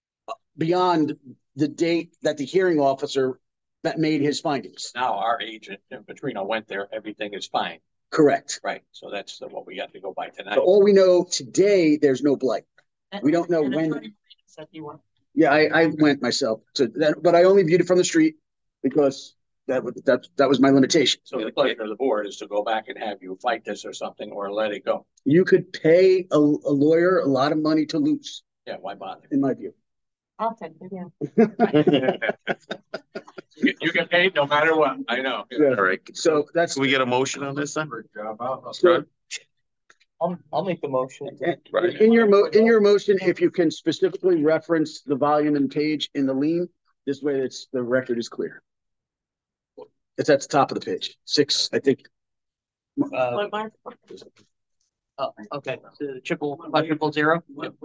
beyond the date that the hearing officer that made his findings. Now our agent, and Petrino went there, everything is fine, Correct. right? So that's what we got to go by tonight. So all we know today, there's no blight. We don't know And when- Attorney said you want- Yeah, I, I went myself to that, but I only viewed it from the street because that was, that, that was my limitation. So the pleasure of the board is to go back and have you fight this or something, or let it go. You could pay a, a lawyer a lot of money to lose, Yeah, why bother? in my view. I'll take it, yeah. You you get paid no matter what, I know. Yeah. All right, So that's, can we get a motion on this then? Good job. I'll- so I'll, I'll make the motion. in your mo, in your motion, if you can specifically reference the volume and page in the lien, this way it's, the record is clear. It's at the top of the page, six, I think. Uh, What, Mark? oh, okay, so triple, quadruple zero,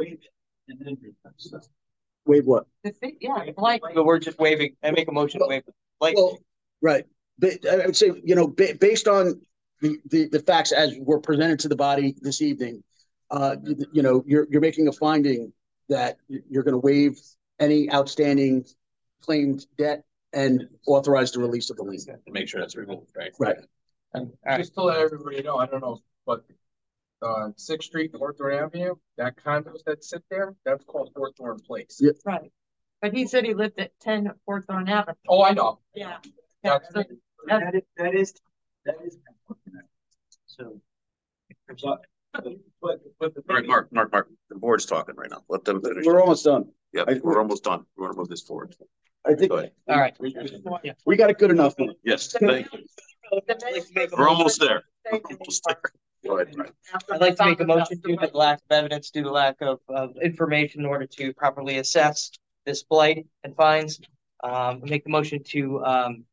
Wait, what? The fee- Yeah, like, but we're just waiving, I make a motion to waive, like, Well, right, but I would say, you know, ba- based on the, the, the facts as were presented to the body this evening, uh, you, you know, you're, you're making a finding that you're gonna waive any outstanding claimed debt and authorize the release of the lien. To make sure that's removed, right? Right. And Alright. just to let everybody know, I don't know, but uh, Sixth Street, Hawthorne Avenue, that condos that sit there, that's called Hawthorne Place. Yeah. right. But he said he lived at ten Hawthorne Avenue. Oh, I know. Yeah. That's, So- That is, that is, that is. so. But, but, but the. All right, Mark, Mark, Mark, the board's talking right now. Let them finish. We're almost done. Yeah, we're almost done. We want to move this forward. I think Go ahead. All right. we got it good enough. Yes, thank you. We're almost there. We're almost there. Go ahead, Brian. I'd like to make a motion due to the lack of evidence, due to lack of, of information in order to properly assess this blight and fines. Um, make the motion to, um,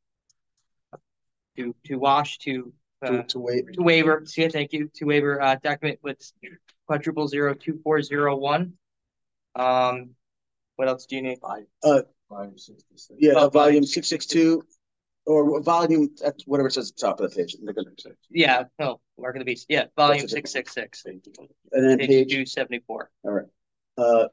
to, to wash, to, uh, To, to wait. to waiver, yeah, thank you, to waiver, uh, document with quadruple zero two four zero one. Um, what else do you need? Uh, Five sixty-six. yeah, Oh, volume six six two, or volume, that's whatever it says at the top of the page. Yeah, no, Mark of the Beast, yeah, volume six six six, And then page page, two seventy-four. uh,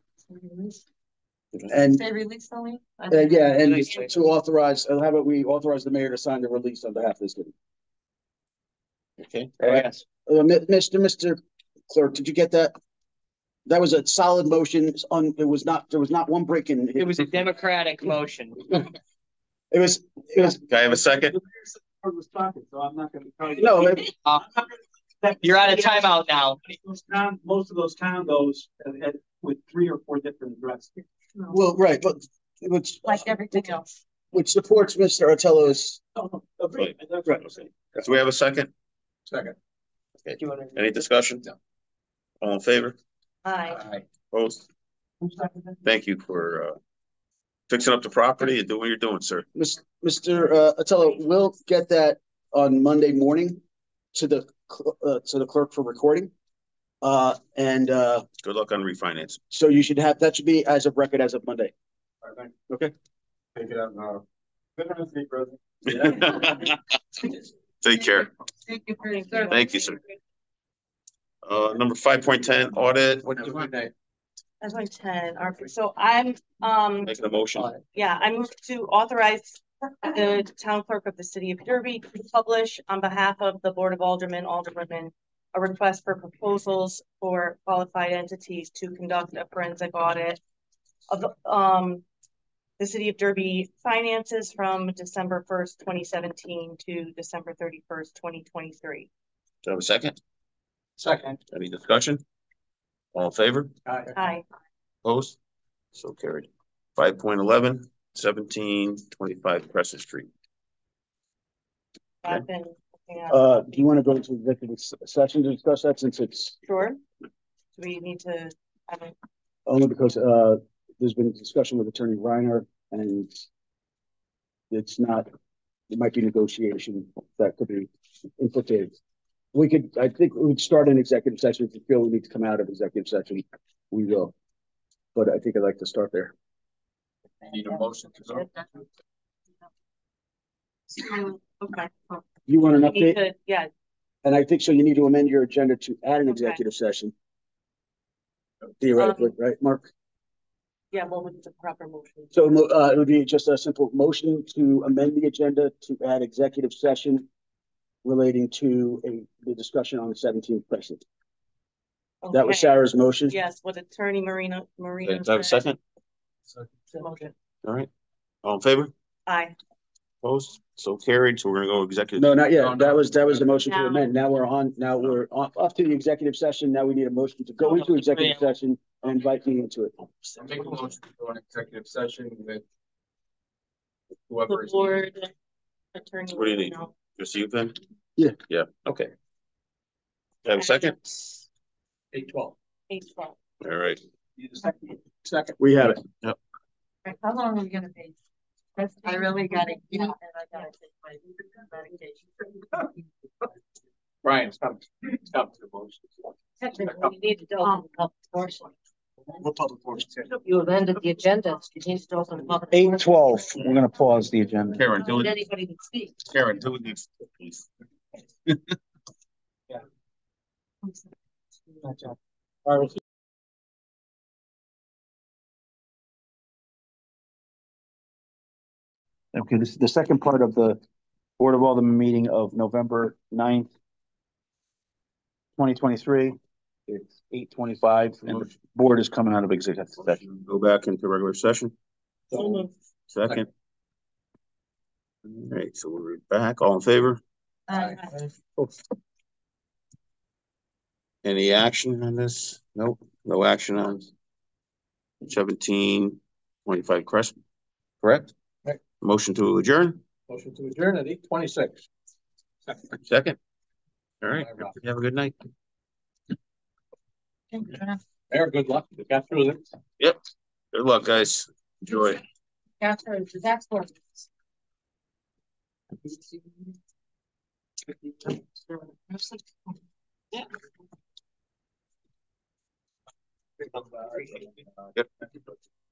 and, Say release the lien? uh, yeah, and to authorize, uh, how about we authorize the mayor to sign the release on behalf of this city? Okay. Yes. Uh, Mi- Mister Mister Clerk, did you get that? That was a solid motion. It's on, it was not, there was not one break in. It was a democratic motion. It was, it was, Can I have a second? Was talking, so I'm not gonna. tell you. no, it- Uh, You're out of timeout now. Those con- Most of those condos have had with three or four different addresses. well, right, but which, Like everything else. which supports Mister Artello's, Oh, agreed. That's Right. what I'm saying. Do we have a second? Second. Do you wanna- Any discussion? No. All in favor? Aye. Opposed? Thank you for, uh, fixing up the property and doing what you're doing, sir. Mister Uh, Attello, we'll get that on Monday morning to the, cl- uh, to the clerk for recording. Uh, and, uh, Good luck on refinance. so you should have, that should be as of record as of Monday. All right, Okay? thank you. Uh, good night, Steve, brother. Take care. Thank you for your service. Thank you, sir. Uh, number five point ten, audit. What do you want? That's my ten, Our- so I'm, um, Making a motion. yeah, I move to authorize the town clerk of the city of Derby to publish on behalf of the Board of Aldermen, Alderwomen, a request for proposals for qualified entities to conduct a forensic audit of, um, the city of Derby finances from December first, twenty seventeen to December thirty-first, twenty twenty-three. Do I have a second? Second. Any discussion? All in favor? Hi. Opposed? So carried. Five point eleven, seventeen twenty-five Crescent Street. I've been looking at- Uh, do you want to go into executive s- session to discuss that since it's Sure. Do we need to have a only because, uh, there's been discussion with Attorney Reiner and it's not, it might be negotiation that could be implicated. We could, I think we'd start an executive session. If you feel we need to come out of executive session, we will. But I think I'd like to start there. Need a motion to go? Okay. You want an We need update? to- Yeah, And I think so you need to amend your agenda to add an Okay. executive session. Theoretically, Um, right, Mark? yeah, what would the proper motion? So, mo- uh, it would be just a simple motion to amend the agenda to add executive session relating to a, the discussion on the seventeenth Crescent. That was Okay. Sarah's motion. Yes, what Attorney Marina, Marina. Do I have a said. second? Motion. All right. All in favor? Aye. Opposed? So carried. So we're gonna go executive. No, not No, yet. no. That was, that was the motion to No. amend. Now we're on, now we're off, off to the executive session. Now we need a motion to go into executive session and invite me into it. Make a motion to go in executive session with The whoever is. board attorney. What do you need? Marino. Just you, Ben? Yeah. Yeah, okay. Do I have a second? Eight twelve. Eight twelve. All right. Need a second? Second. We have it. How long are we gonna be? I really gotta, yeah, and I gotta take my medication. Brian, it's coming. It's coming to the motion. Technically, you need to open the public portion. What public portion? You amended the agenda, you need to open the public. Eight portion. twelve, we're gonna pause the agenda. Karen, do Let it. anybody can speak. Karen, do it next, please. All right, we'll see. Okay, this is the second part of the Board of Aldermen meeting of November ninth, twenty twenty-three. It's eight twenty-five and the board is coming out of executive session. Go back into regular session. So moved. Second. All right, so we're back. All in favor? Aye. Any action on this? Nope, no action on seventeen twenty-five Crescent, correct? Right. Motion to adjourn, Motion to adjourn at eight twenty-six. second. All right, have a good night. Mayor, good luck. You got through this. Yep, good luck, guys. Enjoy. Catherine, that's what. Yep.